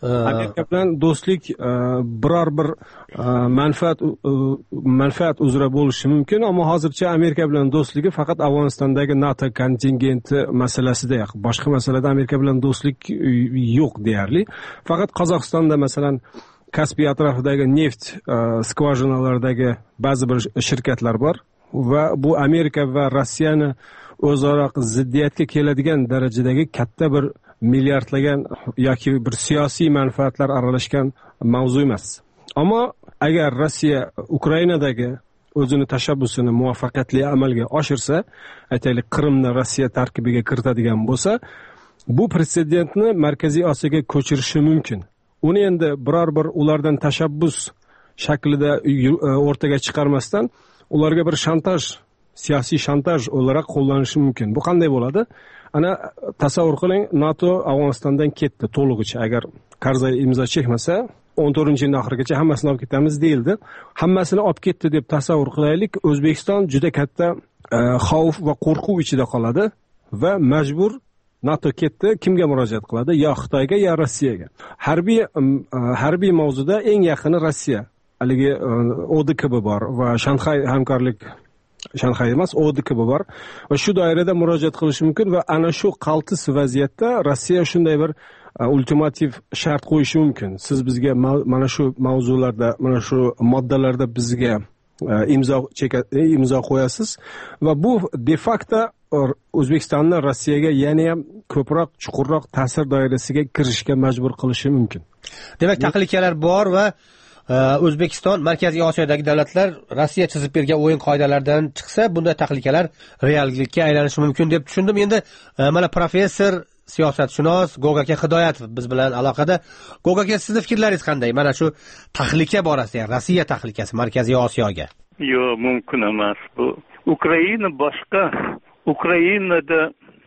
biror bir manfaat uzra bo'lishi mumkin, ammo hozircha Amerika bilan do'stligi faqat Afg'onistondagi NATO kontingenti masalasida, boshqa masalada Amerika bilan do'stlik yo'q deyarli. Faqat Qozog'istonda masalan Kaspiy atrofidagi neft skvajinalaridagi ba'zi bir shirkatlar bor va bu Amerika va Rossiyani o'zaro ziddiyatga keladigan darajadagi katta bir milliardlagan yoki bir siyosiy manfaatlar aralashgan mavzu emas. Ammo agar Rossiya Ukrainadagi o'zini tashabbusini muvaffaqiyatli amalga oshirsa, aytaylik Qrimni Rossiya tarkibiga kiritadigan bo'lsa, bu pretsedentni Markaziy Osiyoga ko'chirishi mumkin. Uni endi biror bir ulardan tashabbus shaklida o'rtaga chiqarmasdan ularga bir shantaj siyosiy shantaj o'larak qo'llanishi mumkin. Bu qanday bo'ladi? Ana tasavvur qiling, NATO Afg'onistondan ketdi to'lig'icha. Agar Karzay imzo chekmasa 14-yilning oxirigacha hammasini olib ketamiz deyildi. Hammasini olib ketdi deb tasavvur qilaylik. O'zbekiston juda katta xavf va qo'rquv ichida qoladi va majbur NATO ketdi, kimga murojaat qiladi? Yo Xitoyga, yo Rossiyaga. Harbiy mavzuda eng yaqini Rossiya. Haligi ODKB bor va Shanxay hamkorlik Shanxay emas, ODKB bor va shu doirada murojaat qilish mumkin va ana shu qaltis vaziyatda Rossiya shunday bir ultimativ shart qo'yishi mumkin. Siz bizga mana shu mavzularda, mana shu moddalarda bizga imzo qo'yasiz va bu de facto O'zbekistonni Rossiyaga yana ham ko'proq, chuqurroq ta'sir doirasiga kirishga majbur qilishi mumkin. Demak, tahlikalar bor va O'zbekiston Markaziy Osiyodagi davlatlar Rossiya chizib bergan o'yin qoidalaridan chiqsa, bunday tahlikalar reallikka aylanishi mumkin deb tushundim. Endi mana professor siyosatshunos Gogaka Hidoyatov biz bilan aloqada. Gogaka, sizning fikrlaringiz qanday? Mana shu tahlika borasida, Rossiya tahlikasi Markaziy Osiyoga. Yo'q, mumkin emas bu. Ukraina boshqa. Ukrainada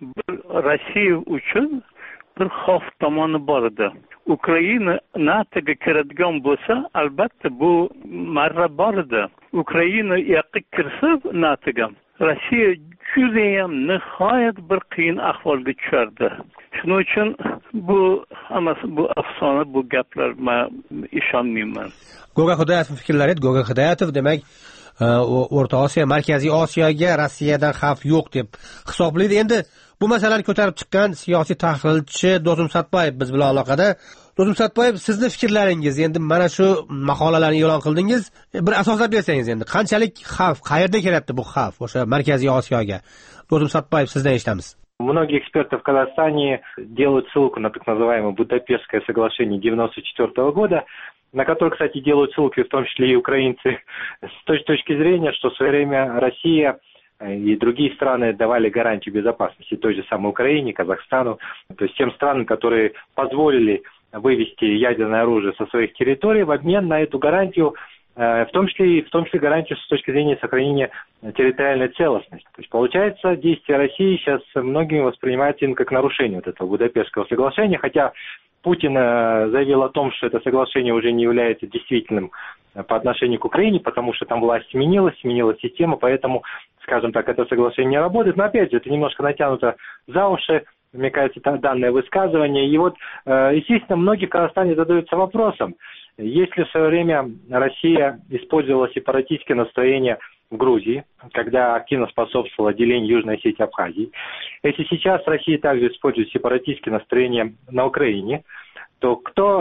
Rossiya uchun bir xavf tomoni bor edi. Ukraina NATOga kiradigan bo'lsa, albatta bu marra bor edi. Ukraina yoqqa kirsa NATOga, Rossiya judayam nihoyat bir qiyin ahvolga tushardi. Shuning uchun bu hammasi bu afsona, bu gaplar men ishonmayman. Gogaka Hidoyatov fikrlaringiz? Gogaka Hidoyatov demak O'rta Osiyo, Markaziy Osiyoga Rossiyadan xavf yo'q deb hisoblaydi. Endi bu masalani ko'tarib chiqqan siyosiy tahlilchi Do'stum Satbayev biz bilan aloqada. Do'stum Satbayev, sizning fikrlaringiz, endi mana shu maqolalarni e'lon qildingiz, bir asoslab bersangiz, endi qanchalik xavf, qayerda keladi bu xavf o'sha Markaziy Osiyoga? Do'stum Satbayev, sizdan eshitamiz. Многие эксперты в Казахстане делают ссылку на так называемое Будапештское соглашение 1994 года, на которое, кстати, делают ссылки в том числе и украинцы, с той точки зрения, что в свое время Россия и другие страны давали гарантию безопасности той же самой Украине, Казахстану, то есть тем странам, которые позволили вывести ядерное оружие со своих территорий в обмен на эту гарантию, в том числе гарантию с точки зрения сохранения территориальной целостности. То есть, получается, действия России сейчас многими воспринимаются именно как нарушение вот этого Будапештского соглашения, хотя Путин заявил о том, что это соглашение уже не является действительным по отношению к Украине, потому что там власть сменилась система, поэтому, скажем так, это соглашение не работает. Но опять же, это немножко натянуто за уши, мне кажется, данное высказывание. И вот, естественно, многие в Казахстане задаются вопросом, если в свое время Россия использовала сепаратистские настроения в Грузии, когда активно способствовала делению Южной Осетии и Абхазии, если сейчас Россия также использует сепаратистские настроения на Украине, то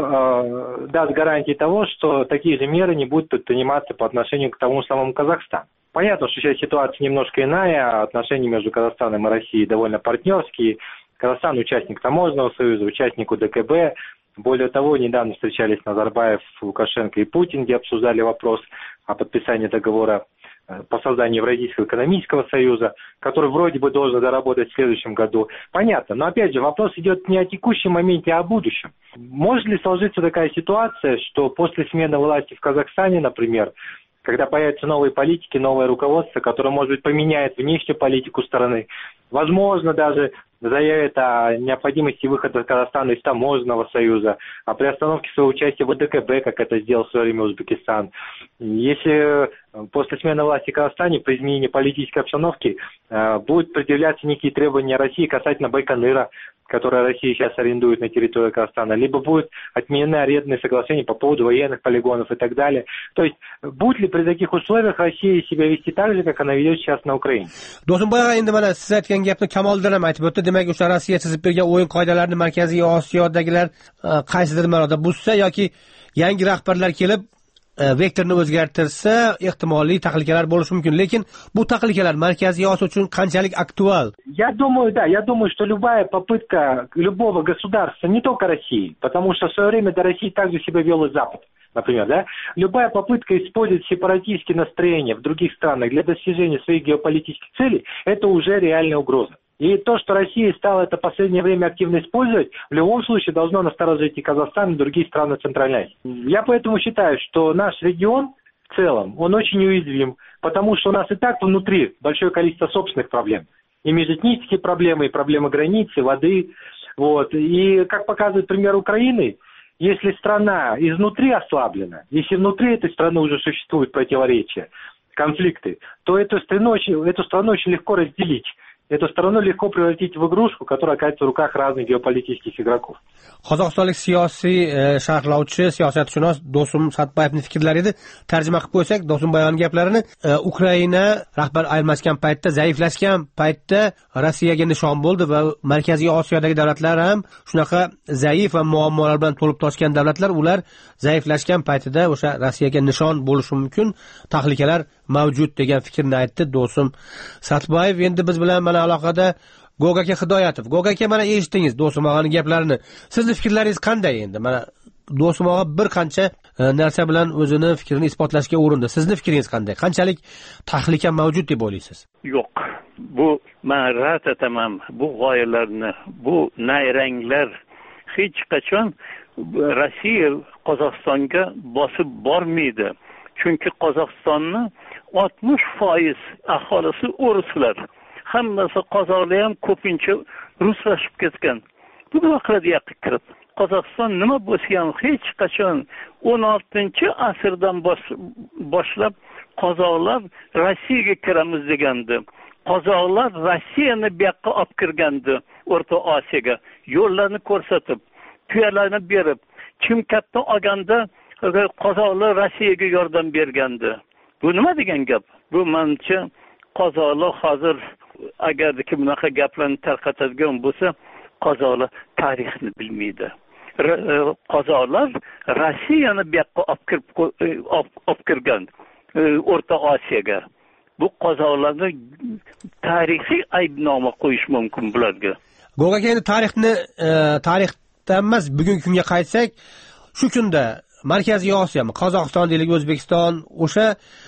кто даст гарантии того, что такие же меры не будут предприниматься по отношению к тому самому Казахстану? Понятно, что сейчас ситуация немножко иная, отношения между Казахстаном и Россией довольно партнерские. Казахстан участник Таможенного союза, участник УДКБ. Более того, недавно встречались Назарбаев, Лукашенко и Путин, где обсуждали вопрос о подписании договора по созданию Евразийского экономического союза, который вроде бы должен заработать в следующем году. Понятно, но опять же вопрос идет не о текущем моменте, а о будущем. Может ли сложиться такая ситуация, что после смены власти в Казахстане, например, когда появятся новые политики, новое руководство, которое, может быть, поменяет внешнюю политику страны, возможно, даже заявит о необходимости выхода Казахстана из Таможенного союза, о приостановке своего участия в ОДКБ, как это сделал в свое время Узбекистан. Если после смены власти в Казахстане при изменении политической обстановки будут предъявляться некие требования России касательно Байконура, которое Россия сейчас арендует на территории Казахстана, либо будут отменены арендные соглашения по поводу военных полигонов и так далее. То есть, будет ли при таких условиях Россия себя вести так же, как она ведет сейчас на Украине? Demak, o'sha Rossiya chizib bergan o'yin qoidalarini Markaziy Osiyodagilar qaysidir ma'noda buzsa yoki yangi rahbarlar kelib vektorni o'zgartirsa, ehtimoliy tahlikalar bo'lishi mumkin. Lekin bu tahlikalar Markaziy Osiyo uchun qanchalik aktual? Я думаю, что любая попытка любого государства, не только России, потому что в свое время до России также себя вел и Запад, например, да, любая попытка использовать сепаратистские настроения в других странах для достижения своих геополитических целей, это уже реальная угроза. И то, что Россия стала это в последнее время активно использовать, в любом случае должно насторожить и Казахстан, и другие страны Центральной Азии. Я поэтому считаю, что наш регион в целом, он очень уязвим, потому что у нас и так внутри большое количество собственных проблем. И межэтнические проблемы, и проблемы границы, воды. Вот. И, как показывает пример Украины, если страна изнутри ослаблена, если внутри этой страны уже существуют противоречия, конфликты, то эту страну очень легко разделить. Эту страну легко превратить в игрушку, которая окажется в руках разных геополитических игроков. Qozog'istonlik siyosiy sharhlovchi, siyosatshunos Do'stum Satbayevning fikrlari edi. Tarjima qilib qo'ysak, Do'stum Bayevning gaplarini, Ukraina rahbar almashgan paytda, zaiflashgan paytda Rossiyaga nishon bo'ldi va Markaziy Osiyodagi davlatlar ham shunaqa zaif va muammolar bilan to'lib toshgan davlatlar, ular zaiflashgan paytida o'sha Rossiyaga nishon bo'lishi mumkin, tahlikalar mavjud degan fikrni aytdi Do'stum Satbayev. Endi biz bilan mana aloqada Gogaka Hidoyatov. Gogaka, mana eshitdingiz Do'stum og'aning gaplarini. Sizning fikrlaringiz qanday endi? Mana Do'stum og'a bir qancha narsa bilan o'zini fikrini isbotlashga urindi. Sizning fikringiz qanday? Qanchalik tahlika mavjud deb o'ylaysiz? Yo'q. Bu men rad etaman bu g'oyalarni, bu nayranglar hech qachon Rossiya Qozog'istonga bosib bormaydi. Chunki Qozog'istonni 60% aholisi o'rislar. Hammasi qozoqlar ham ko'pincha ruslashib ketgan. Bu nima qiladi yoqqa kirib? Qozog'iston nima bo'lsa ham hech qachon 16-asrdan boshlab qozoqlar Rossiyaga kiramiz degandi. Qozoqlar Rossiyani bu yoqqa olib kirgandi, O'rta Osiyoga. Yo'llarni ko'rsatib, tuyalarni berib, Chimkatni olganda qozoqlar Rossiyaga yordam bergandi. Bu nima degan gap? Bu menimcha qozoqlar hozir agarda kim bunaqa gaplarni tarqatadigan bo'lsa, qozoqlar tarixni bilmaydi. Qozoqlar Rossiyani bu yoqqa olib kirgan O'rta Osiyoga. Bu qozoqlarni tarixiy aybnoma qo'yish mumkin bularga. Gogaka, endi tarixdan emas, bugungi kunga qaytsak, shu kunda Markaziy Osiyo, Qozog'iston deylik, O'zbekiston o'sha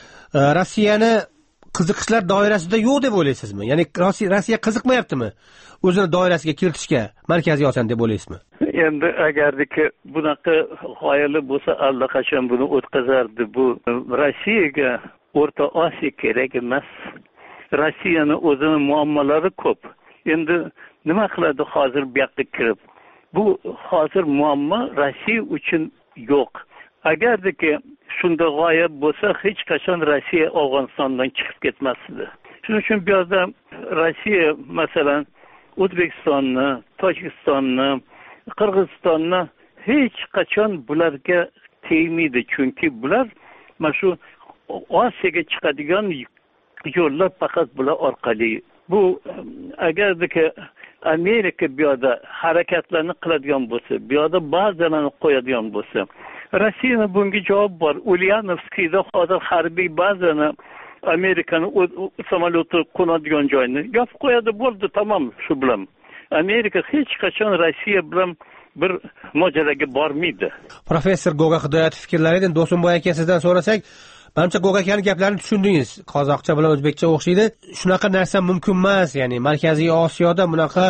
Rossiyani qiziqishlar doirasida yo'q deb o'ylaysizmi? Ya'ni Rossiya qiziqmayaptimi o'zini doirasiga kiritishga Markaziy Osiyoni deb o'ylaysizmi? Endi agardiki bunaqa g'oyalar bo'lsa, allaqachon buni o'tkazardi. Bu Rossiyaga O'rta Osiyo kerak emas. Rossiyani o'zini muammolari ko'p. Endi nima qiladi hozir bu yoqqa kirib? Bu hozir muammo Rossiya uchun yo'q. Agardiki shunda g'oya bo'lsa, hech qachon Rossiya Afg'onistondan chiqib ketmasdi. Shuning uchun bu yerda Rossiya masalan O'zbekistonni, Tojikistonni, Qirg'izistonni hech qachon bularga tegmaydi. Chunki bular mana shu Osiyoga chiqadigan yo'llar faqat bular orqali. Bu agardiki Amerika bu yerda harakatlarni qiladigan bo'lsa, bu yerda bazalarni qo'yadigan bo'lsa, Rossiyani bunga javob bor. Ulyanovskiyda hozir harbiy bazani Amerikani samolyoti qo'nadigan joyni yopib qo'yadi, bo'ldi, tamom, shu bilan. Amerika hech qachon Rossiya bilan bir mojaraga bormaydi. Professor Goga Hidoyatov fikrlaridan Do'stumboy aka sizdan so'rasak, menimcha Goga akaning gaplarini tushundingiz. Qozoqcha bilan o'zbekcha o'xshaydi. Shunaqa narsa mumkin emas, ya'ni Markaziy Osiyoda bunaqa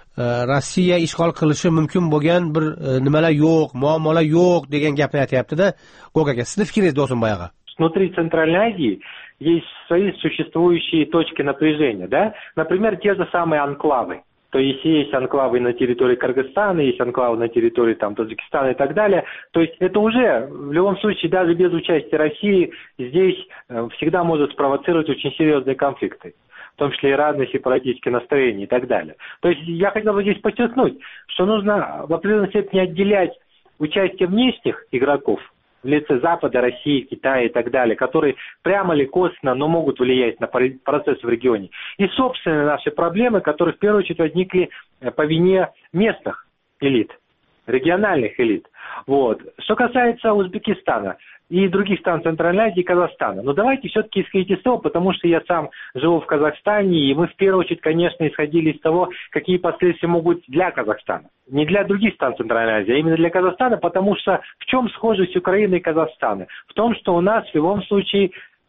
Rossiya ishg'ol qilishi mumkin bo'lgan bir nimalar yo'q, muammolar yo'q degan gapni aytayapti-da. Goga aka, sizning fikringiz Do'stumboy aka? Внутри Центральной Азии есть свои существующие точки напряжения, да? Например, те же самые анклавы. То есть анклавы на территории Кыргызстана, есть анклавы на территории там Таджикистана и так далее. То есть это уже в любом случае даже без участия России здесь всегда может спровоцировать очень серьезные конфликты, в том числе и разные сепаратистские настроения и так далее. То есть я хотел бы здесь подчеркнуть, что нужно в определенной степени отделять участие внешних игроков в лице Запада, России, Китая и так далее, которые прямо или косвенно, но могут влиять на процесс в регионе. И собственные наши проблемы, которые в первую очередь возникли по вине местных элит, региональных элит. Вот. Что касается Узбекистана и других стран Центральной Азии и Казахстана, но давайте все-таки исходить из того, потому что я сам живу в Казахстане, и мы в первую очередь, конечно, исходили из того, какие последствия могут быть для Казахстана. Не для других стран Центральной Азии, а именно для Казахстана, потому что в чем схожесть Украины и Казахстана? В том, что у нас в любом случае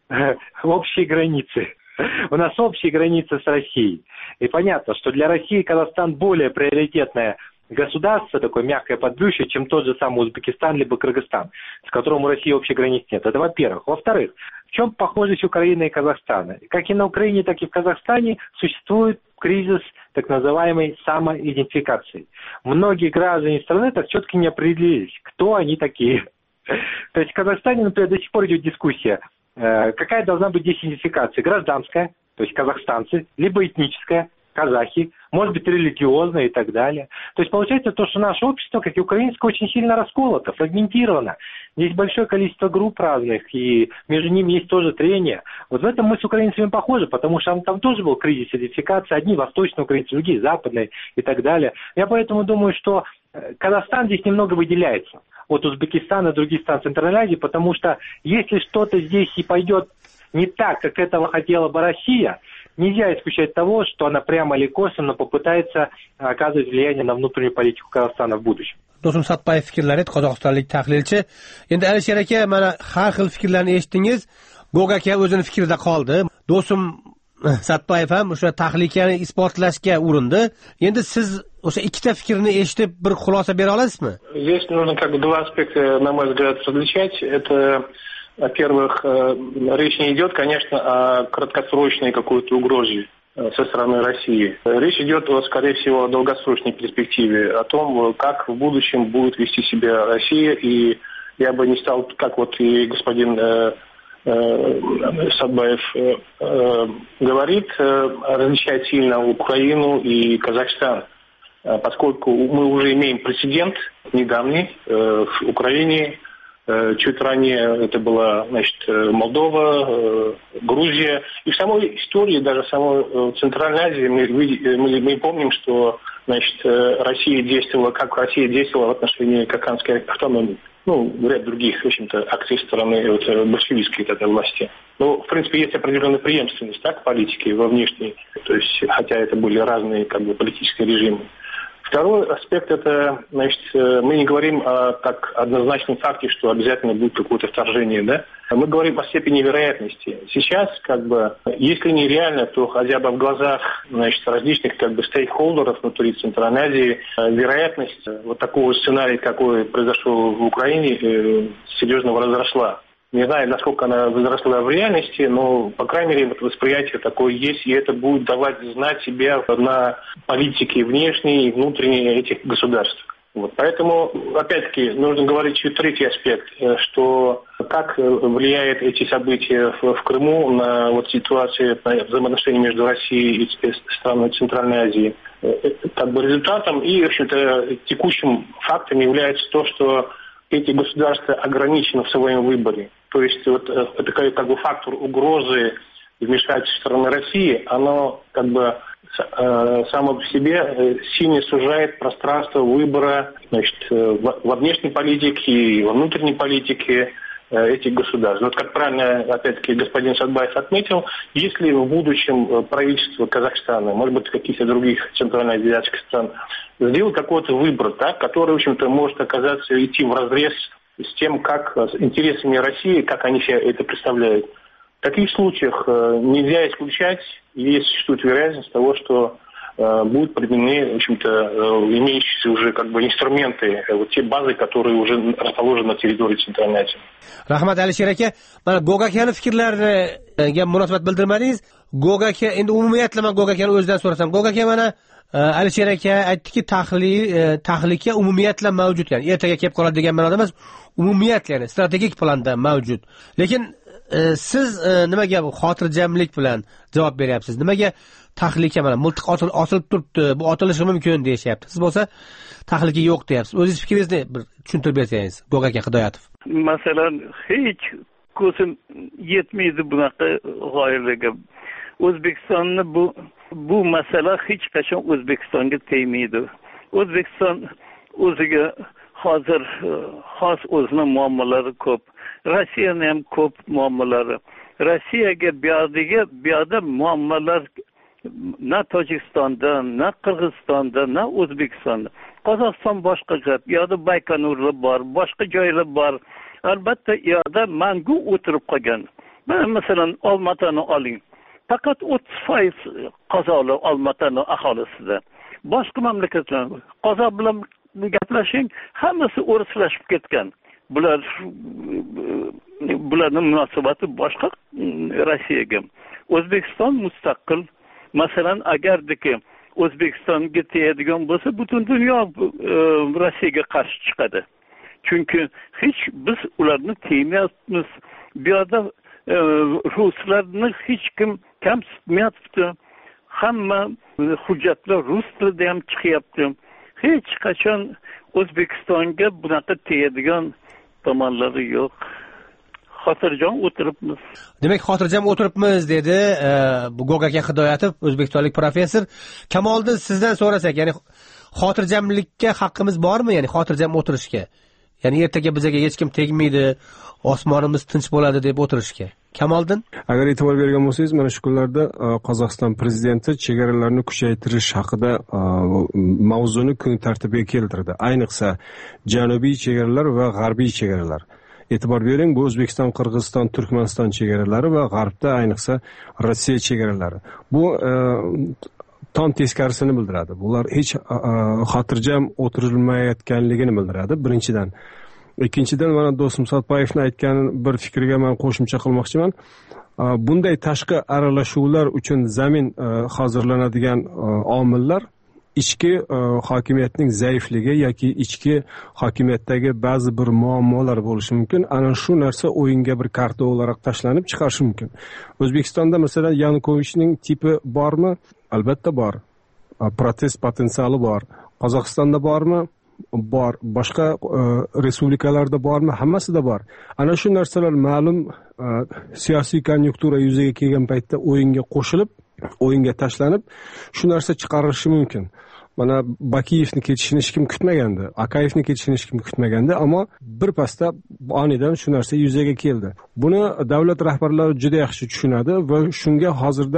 общие границы. У нас общие границы с Россией. И понятно, что для России Казахстан более приоритетная государство, такое мягкое подбрюшье, чем тот же самый Узбекистан либо Кыргызстан, с которым у России общей границ нет. Это во-первых. Во-вторых, в чем похожесть Украины и Казахстана? Как и на Украине, так и в Казахстане существует кризис так называемой самоидентификации. Многие граждане страны так четко не определились, кто они такие. То есть в Казахстане, например, до сих пор идет дискуссия, какая должна быть здесь идентификация. Гражданская, то есть казахстанцы, либо этническая, казахи, может быть, религиозная и так далее. То есть получается то, что наше общество, как и украинское, очень сильно расколото, фрагментировано. Есть большое количество групп разных, и между ними есть тоже трения. Вот в этом мы с украинцами похожи, потому что там тоже был кризис идентификации. Одни восточные украинцы, другие западные и так далее. Я поэтому думаю, что Казахстан здесь немного выделяется от Узбекистана и других стран Центральной Азии, потому что если что-то здесь и пойдет не так, как этого хотела бы Россия, нельзя исключать того, что она прямо или косвенно попытается оказывать влияние на внутреннюю политику Казахстана в будущем. Do'stum Satpayev fikrlari qozog'istonlik tahlilchi. Endi Alisher aka, mana har xil fikrlarni eshitdingiz. Go'g aka o'zini fikrida qoldi. Do'stum Satpayev ham o'sha tahlikani isbotlashga urindi. Endi siz o'sha ikkita fikrni eshitib bir xulosa bera olasizmi? Здесь нужно как бы два аспекта, на мой взгляд, различать. Это, во-первых, речь не идет, конечно, о краткосрочной какой-то угрозе со стороны России. Речь идет, скорее всего, о долгосрочной перспективе, о том, как в будущем будет вести себя Россия. И я бы не стал, как вот и господин Сатбаев говорит, различать сильно Украину и Казахстан, поскольку мы уже имеем прецедент недавний в Украине. Чуть ранее это была, значит, Молдова, Грузия. И в самой истории, даже в самой Центральной Азии, мы помним, что, значит, Россия действовала, как Россия действовала в отношении Коканской автономии. Ну, ряд других, в общем-то, акций стороны большевистской этой власти. Ну, в принципе, есть определенная преемственность, так, политики во внешней, то есть, хотя это были разные, как бы, политические режимы. Второй аспект – это, значит, мы не говорим о так однозначном факте, что обязательно будет какое-то вторжение, да? Мы говорим о степени вероятности. Сейчас, как бы, если не реально, то хотя бы в глазах, значит, различных, как бы, стейкхолдеров внутри Центральной Азии, вероятность вот такого сценария, какой произошел в Украине, серьезно возросла. Не знаю, насколько она возросла в реальности, но, по крайней мере, вот восприятие такое есть, и это будет давать знать себя на политике внешней и внутренней этих государств. Вот. Поэтому, опять-таки, нужно говорить еще третий аспект, что как влияют эти события в Крыму на вот ситуацию, на взаимоотношения между Россией и странами Центральной Азии. Как бы результатом и, в общем-то, текущим фактом является то, что эти государства ограничены в своем выборе. То есть вот это как бы фактор угрозы вмешательства стороны России, оно как бы само по себе сильно сужает пространство выбора, значит, во внешней политике и во внутренней политике этих государств. Вот как правильно, опять-таки, господин Сатбаев отметил, если в будущем правительство Казахстана, может быть, каких-то других центральноазиатских стран, сделает какой-то выбор, так, который, в общем-то, может оказаться идти вразрез с тем, как с интересами России, как они себе это представляют. В таких случаях нельзя исключать, и существует вероятность того, что будут применены, в общем-то, имеющиеся уже как бы инструменты, вот те базы, которые уже расположены на территории Центральной Азии. Rahmat Alisher aka, mana Go'g akani fikrlariga munosabat bildirmadingiz. Go'g aka, endi umumiyatla men Go'g akani o'zidan so'rasam, Go'g aka mana Alisher aka aytdiki, tahlika umumiyatla mavjud, ya'ni ertaga kelib qoladi degan ma'noda emas, umumiyatla, ya'ni strategik planda mavjud. Lekin siz nimaga xotirjamlik bilan javob beryapsiz? Nimaga tahlika mana miltiq osilib turibdi, bu otilishi mumkin deyishyapti. Siz bo'lsa tahlika yo'q deyapsiz. O'zingiz fikringizni bir tushuntirib bersangiz, Go'g aka Hidoyatov. Masalan, hech ko'zim yetmaydi bunaqa g'oyalarga. O'zbekistonni bu masala hech qachon O'zbekistonga tegmaydi. O'zbekiston o'ziga hozir xos o'zining muammolari ko'p. Rossiyani ham ko'p muammolari. Rossiyaga bu yerda muammolar na Tojikistonda, na Qirg'izistonda, na O'zbekistonda. Qozog'iston boshqa gap. Bu yerda Baykonurlar bor, boshqa joylar bor. Albatta, bu yerda mangu o'tirib qolgan. Masalan, Olmatani oling. Faqat 30% qozoqlar Olmatani aholisida. boshqa mamlakatlar qozoq bilan gaplashing, hammasi o'rislashib ketgan. Bularning munosabati boshqa Rossiyaga. O'zbekiston mustaqil. Masalan, agardiki O'zbekistonga tegadigan bo'lsa, butun dunyo Rossiyaga qarshi chiqadi. Chunki biz ularni tegmayapmiz. Bu yerda ruslarni hech kim kamsitmayapti. Hamma hujjatlar rus tilida ham chiqyapti. Hech qachon O'zbekistonga bunaqa tegadigan tomonlari yo'q. Xotirjam o'tiribmiz. Demak, xotirjam o'tiribmiz dedi Go'g aka Hidoyatov, o'zbekistonlik professor. Kamoliddin, sizdan so'rasak, ya'ni xotirjamlikka haqqimiz bormi? Ya'ni xotirjam o'tirishga. Ya'ni ertaga bizga hech kim tegmaydi, osmonimiz tinch bo'ladi deb o'tirishga. Kamoliddin? Agar e'tibor bergan bo'lsangiz, mana shu kunlarda Qozog'iston prezidenti chegaralarni kuchaytirish haqida mavzuni kun tartibiga keltirdi. Ayniqsa janubiy chegaralar va g'arbiy chegaralar. E'tibor bering, bu O'zbekiston, Qirg'iziston, Turkmaniston chegaralari va g'arbda ayniqsa Rossiya chegaralari. Bu tom teskarisini bildiradi. Bular hech xotirjam o'tirilmayotganligini bildiradi, birinchidan. Ikkinchidan, mana do'stim Sotbayevning aytgan bir fikriga men qo'shimcha qilmoqchiman. Bunday tashqi aralashuvlar uchun zamin hozirlanadigan omillar ichki hokimiyatning zaifligi yoki ichki hokimiyatdagi ba'zi bir muammolar bo'lishi mumkin. Ana shu narsa o'yinga bir karta o'laroq tashlanib chiqarishi mumkin. O'zbekistonda masalan Yanukovichning tipi bormi? Albatta bor. Protest potensiali bor. Qozog'istonda bormi? Bor. Boshqa respublikalarda bormi? Hammasida bor. Ana shu narsalar ma'lum siyosiy konjunktura yuzaga kelgan paytda o'yinga qo'shilib, o'yinga tashlanib, shu narsa chiqarilishi mumkin. Mana Bakiyevni ketishini hech kim kutmagandi, Akayevni ketishini hech kim kutmagandi, ammo bir pasda anidan shu narsa yuzaga keldi. Buni davlat rahbarlari juda yaxshi tushunadi va shunga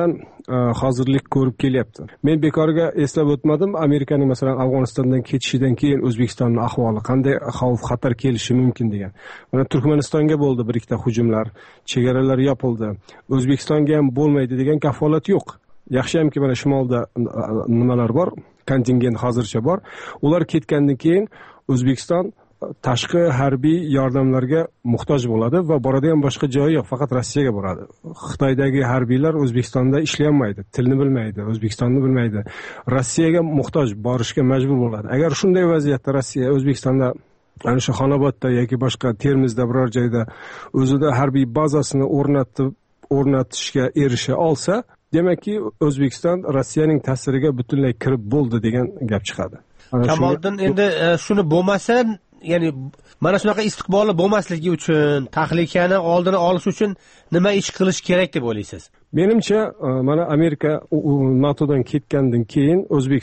hozirlik ko'rib kelyapti. Men bekorga eslab o'tmadim, Amerikaning masalan Afg'onistondan ketishidan keyin O'zbekistonning ahvoli qanday xavf-xatar kelishi mumkin degan. Mana Turkmanistonga bo'ldi bir ikkita hujumlar, chegaralar yopildi. O'zbekistonga ham bo'lmaydi degan kafolat yo'q. Yaxshi hamki mana shimolda nimalar bor, kontingent hozircha bor. Ular ketgandan keyin O'zbekiston tashqi harbiy yordamlarga muhtoj bo'ladi va boradigan boshqa joyi yo'q, faqat Rossiyaga boradi. Xitoydagi harbiylar O'zbekistonda ishlayolmaydi, tilni bilmaydi, O'zbekistonni bilmaydi. Rossiyaga muhtoj, borishga majbur bo'ladi. Agar shunday vaziyatda Rossiya O'zbekistonda ana shu Xonobodda yoki boshqa Termizda biror joyda o'zida harbiy bazasini o'rnatishga erisha olsa, demakki O'zbekiston Rossiyaning ta'siriga butunlay kirib bo'ldi degan gap chiqadi. Kamoliddin, endi shuni bo'lmasa, ya'ni mana shunaqa istiqbolli bo'lmasligi uchun, tahlikani oldini olish uchun nima ish qilish kerak deb o'ylaysiz? Menimcha, mana Amerika NATOdan ketgandan keyin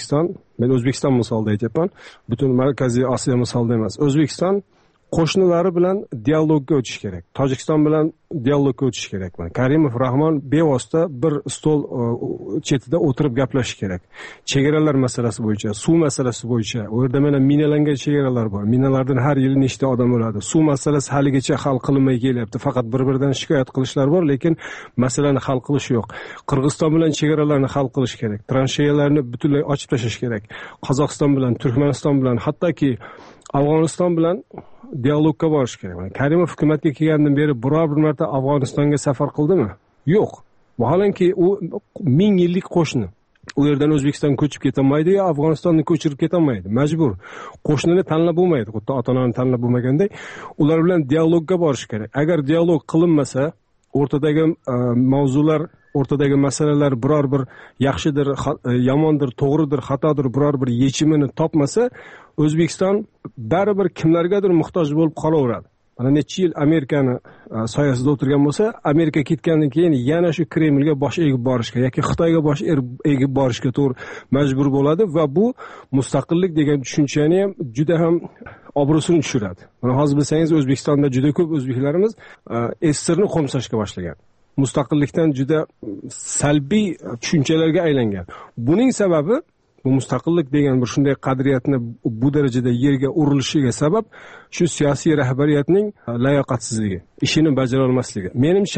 men O'zbekiston misolida aytyapman, butun Markaziy Osiyo misolida emas. O'zbekiston qo'shnilari bilan dialogga o'tish kerak. Tojikiston bilan dialogga o'tish kerak. Karimov, Rahmon bevosita bir stol chetida o'tirib gaplashish kerak. Chegaralar masalasi bo'yicha, suv masalasi bo'yicha, u yerda mana minalangan chegaralar bor. Minalardan har yili nechta odam o'ladi. Suv masalasi haligacha hal qilinmay kelyapti. Faqat bir-biridan shikoyat qilishlar bor, lekin masalani hal qilish yo'q. Qirg'iziston bilan chegaralarni hal qilish kerak. Transheyalarni butunlay ochib tashlash kerak. Qozog'iston bilan, Turkmaniston bilan, hattoki Afg'oniston bilan dialogga borish kerak. Karimov hukumatga kelgandan beri biror bir marta Afg'onistonga safar qildimi? Yo'q. Vaholanki u 1000 yillik qo'shni. U yerdan O'zbekiston ko'chib ketolmaydi yo Afg'onistonni ko'chirib ketolmaydi. Majbur. Qo'shnini tanlab bo'lmaydi, xuddi ota-onani tanlab bo'lmaganday. Ular bilan dialogga borish kerak. Agar dialog qilinmasa, o'rtadagi mavzular, o'rtadagi masalalar biror bir yaxshidir, yomondir, to'g'ridir, xatodir, biror bir yechimini topmasa, O'zbekiston baribir kimlargadir muhtoj bo'lib qolaveradi. Mana necha yil Amerikani soyasida o'tirgan bo'lsa, Amerika ketgandan keyin yana shu Kremlga bosh egib borishga yoki Xitoyga bosh egib borishga to'g'ri majbur bo'ladi va bu mustaqillik degan tushunchani ham juda ham obro'sini tushiradi. Mana hozir bilsangiz, O'zbekistonda juda ko'p o'zbeklarimiz SSRni qo'msashga boshlagan. Mustaqillikdan juda salbiy tushunchalarga aylangan. Buning sababi, bu mustaqillik degan bir shunday qadriyatni bu darajada yerga urilishiga sabab shu siyosiy rahbariyatning layoqatsizligi, ishini bajara olmasligi. Menimcha,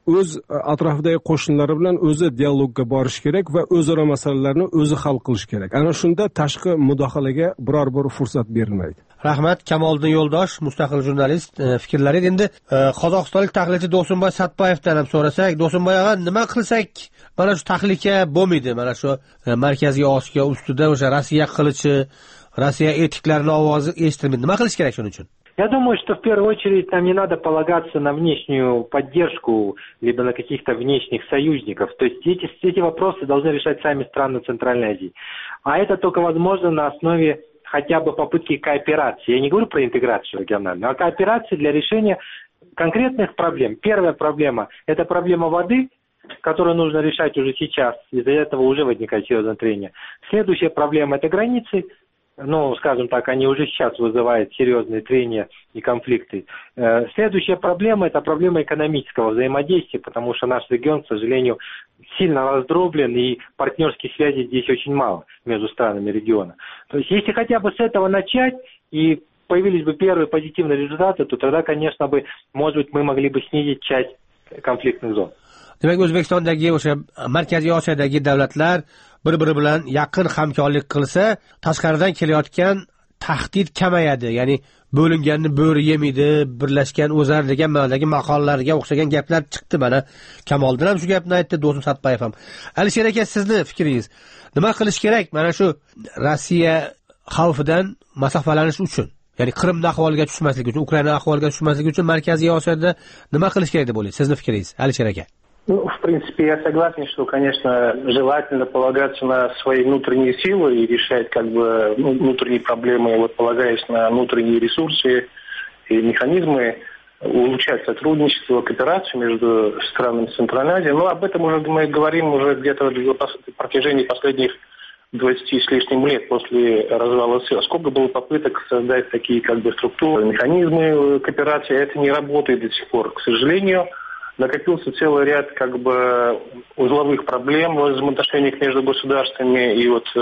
o'z atrofidagi qo'shnilari bilan o'zi dialogga borish kerak va o'zaro masalalarni o'zi hal qilish kerak. Ana shunda tashqi mudohalaga biror bir fursat berilmaydi. Rahmat. Kamoliddin Yo'ldosh, mustaqil jurnalist fikrlari. Endi qozog'istonlik tahlilchi Do'stinboy Satpayevdan ham so'rasak, Do'stinboy og'a, nima qilsak mana shu tahlika bo'lmaydi? Mana shu Markaziy Osiyo ustida o'sha Rossiya qilichi, Rossiya etiklarining ovozi eshitilmaydi. Nima qilish kerak shuning uchun? Я думаю, что в первую очередь нам не надо полагаться на внешнюю поддержку, либо на каких-то внешних союзников. То есть эти вопросы должны решать сами страны Центральной Азии. А это только возможно на основе хотя бы попытки кооперации. Я не говорю про интеграцию региональную, а кооперации для решения конкретных проблем. Первая проблема – это проблема воды, которую нужно решать уже сейчас. Из-за этого уже возникает серьезное трение. Следующая проблема – это границы. Ну, скажем так, они уже сейчас вызывают серьезные трения и конфликты. Следующая проблема – это проблема экономического взаимодействия, потому что наш регион, к сожалению, сильно раздроблен, и партнерских связей здесь очень мало между странами региона. То есть, если хотя бы с этого начать, и появились бы первые позитивные результаты, то тогда, конечно, может быть, мы могли бы снизить часть конфликтных зон. Demak, O'zbekistondagi o'sha Markaziy Osiyodagi davlatlar bir-biri bilan yaqin hamkorlik qilsa, tashqaridan kelayotgan tahdid kamayadi. Ya'ni bo'linganni bo'ri yemaydi, birlashgan o'zar degan ma'nodagi maqollarga o'xshagan gaplar chiqdi. Mana Kamoliddin ham shu gapni aytdi, Do'stin Satpayev ham. Alisher aka, sizni fikringiz nima qilish kerak mana shu Rossiya xavfidan masofalanish uchun? Ya'ni Qrimda ahvolga tushmaslik uchun, Ukraina ahvolga tushmaslik uchun Markaziy Osiyoda nima qilish kerak deb o'ylaysiz? Sizni fikringiz, Alisher aka. Ну, в принципе, я согласен, что, конечно, желательно полагаться на свои внутренние силы и решать как бы внутренние проблемы, вот полагаясь на внутренние ресурсы и механизмы, улучшать сотрудничество, кооперацию между странами Центральной Азии. Но об этом уже мы говорим уже где-то на протяжении последних 20 с лишним лет после развала СССР. Сколько было попыток создать такие как бы структуры, механизмы кооперации, это не работает до сих пор. К сожалению, накопился целый ряд как бы узловых проблем в взаимоотношениях между государствами, и вот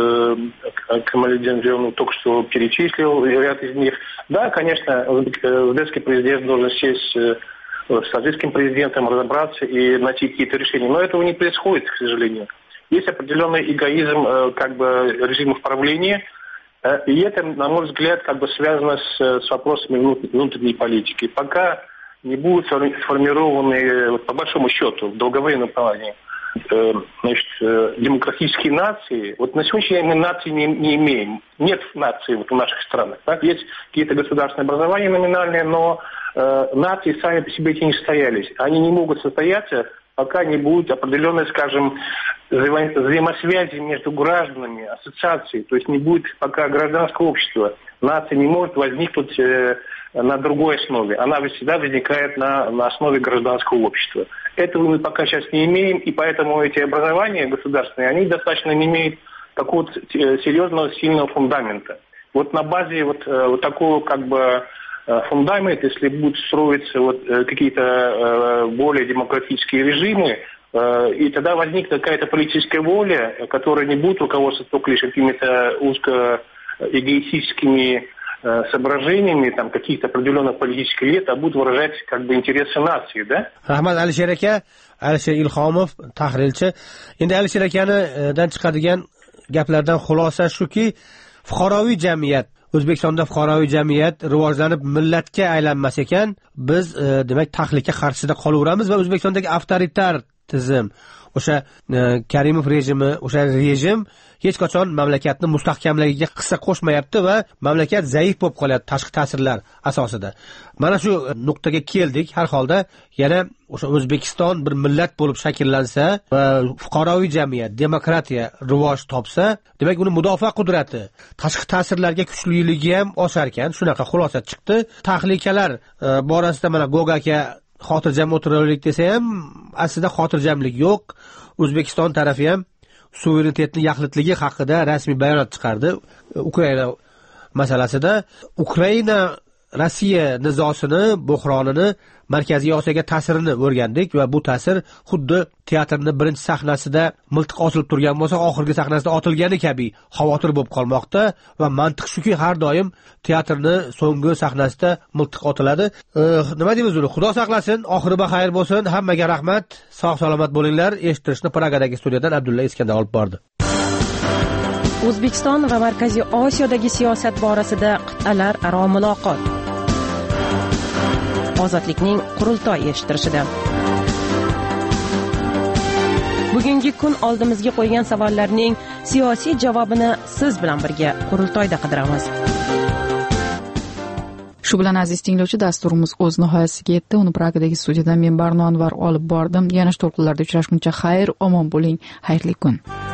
Камалидин только что перечислил ряд из них. Да, конечно, узбекский президент должен сесть с таджикским президентом, разобраться и найти какие-то решения, но этого не происходит, к сожалению. Есть определенный эгоизм как бы режимов правления, и это, на мой взгляд, как бы связано с вопросами внутренней политики. Пока не будут сформированы, по большому счету, в долговременном плане, демократические нации. Вот на сегодняшний день мы нации не имеем. Нет наций вот в наших странах. Так? Есть какие-то государственные образования номинальные, но нации сами по себе эти не состоялись. Они не могут состояться, пока не будет определенной, скажем, взаимосвязи между гражданами, ассоциацией. То есть не будет пока гражданского общества. Нация не может возникнуть на другой основе. Она всегда возникает на основе гражданского общества. Этого мы пока сейчас не имеем, и поэтому эти образования государственные, они достаточно не имеют какого-то серьезного, сильного фундамента. Вот на базе вот такого как бы фундамента, если будут строиться вот какие-то более демократические режимы, и тогда возникнет какая-то политическая воля, которая не будет руководствоваться только лишь какими-то узкоэгоистическими соображениями там каких-то определенных политических элит, а будут выражать как бы интересы нации, да? Rahmat Alisher aka, Alisher Ilhomov, tahrilchi. Endi Alisher akadan chiqadigan gaplardan xulosa shuki, fuqaroviy jamiyat, O'zbekistonda fuqaroviy jamiyat rivojlanib millatga aylanmas ekan, biz demak tahlika qarshisida qolaveramiz va O'zbekistondagi avtoritar tizim, o'sha Karimov rejimi, o'sha rejim hech qachon mamlakatni mustahkamligiga hissa qo'shmayapti va mamlakat zaif bo'lib qolyapti tashqi ta'sirlar asosida. Mana shu nuqtaga keldik. Har holda yana o'sha O'zbekiston bir millat bo'lib shakllansa va fuqaroviy jamiyat, demokratiya rivoj topsa, demak uni mudofaa qudrati, tashqi ta'sirlarga kuchliligi ham oshar ekan. Shunaqa xulosa chiqdi. Tahlikalar borasida mana Goga aka xotirjam o'tiraylik desa ham, aslida xotirjamlik yo'q. O'zbekiston tarafi ham suverenitetni yaxlitligi haqida rasmiy bayonot chiqardi. Ukraina masalasida Ukraina Rossiya nizosini, buhronini, Markaziy Osiyoga ta'sirini o'rgandik va bu ta'sir xuddi teatrning birinchi sahnasida miltiq osilib turgan bo'lsa, oxirgi sahnasida otilgani kabi xavotir bo'lib qolmoqda va mantiq shuki, har doim teatrning so'nggi sahnasida miltiq otiladi. Nima deymiz uni? Xudo saqlasin, oxiri baxayr bo'lsin. Hammaga rahmat. Sog'-salomat bo'linglar. Eshittirishni Pragadagi studiyadan Abdulla Iskandar olib bordi. O'zbekiston va Markaziy Osiyodagi siyosat borasida qit'alararo muloqot. Ozodlikning qurultoy eshittirishida. Bugungi kun oldimizga qo'ygan savollarning siyosiy javobini siz bilan birga qurultoyda qidiramiz. Shu bilan aziz tinglovchi, dasturimiz o'z nihoyasiga yetdi. Uni Pragadagi studiyadan men Barno Anvar olib bordim. Yana to'lqinlarda uchrashguncha xayr, omon bo'ling, xayrli kun.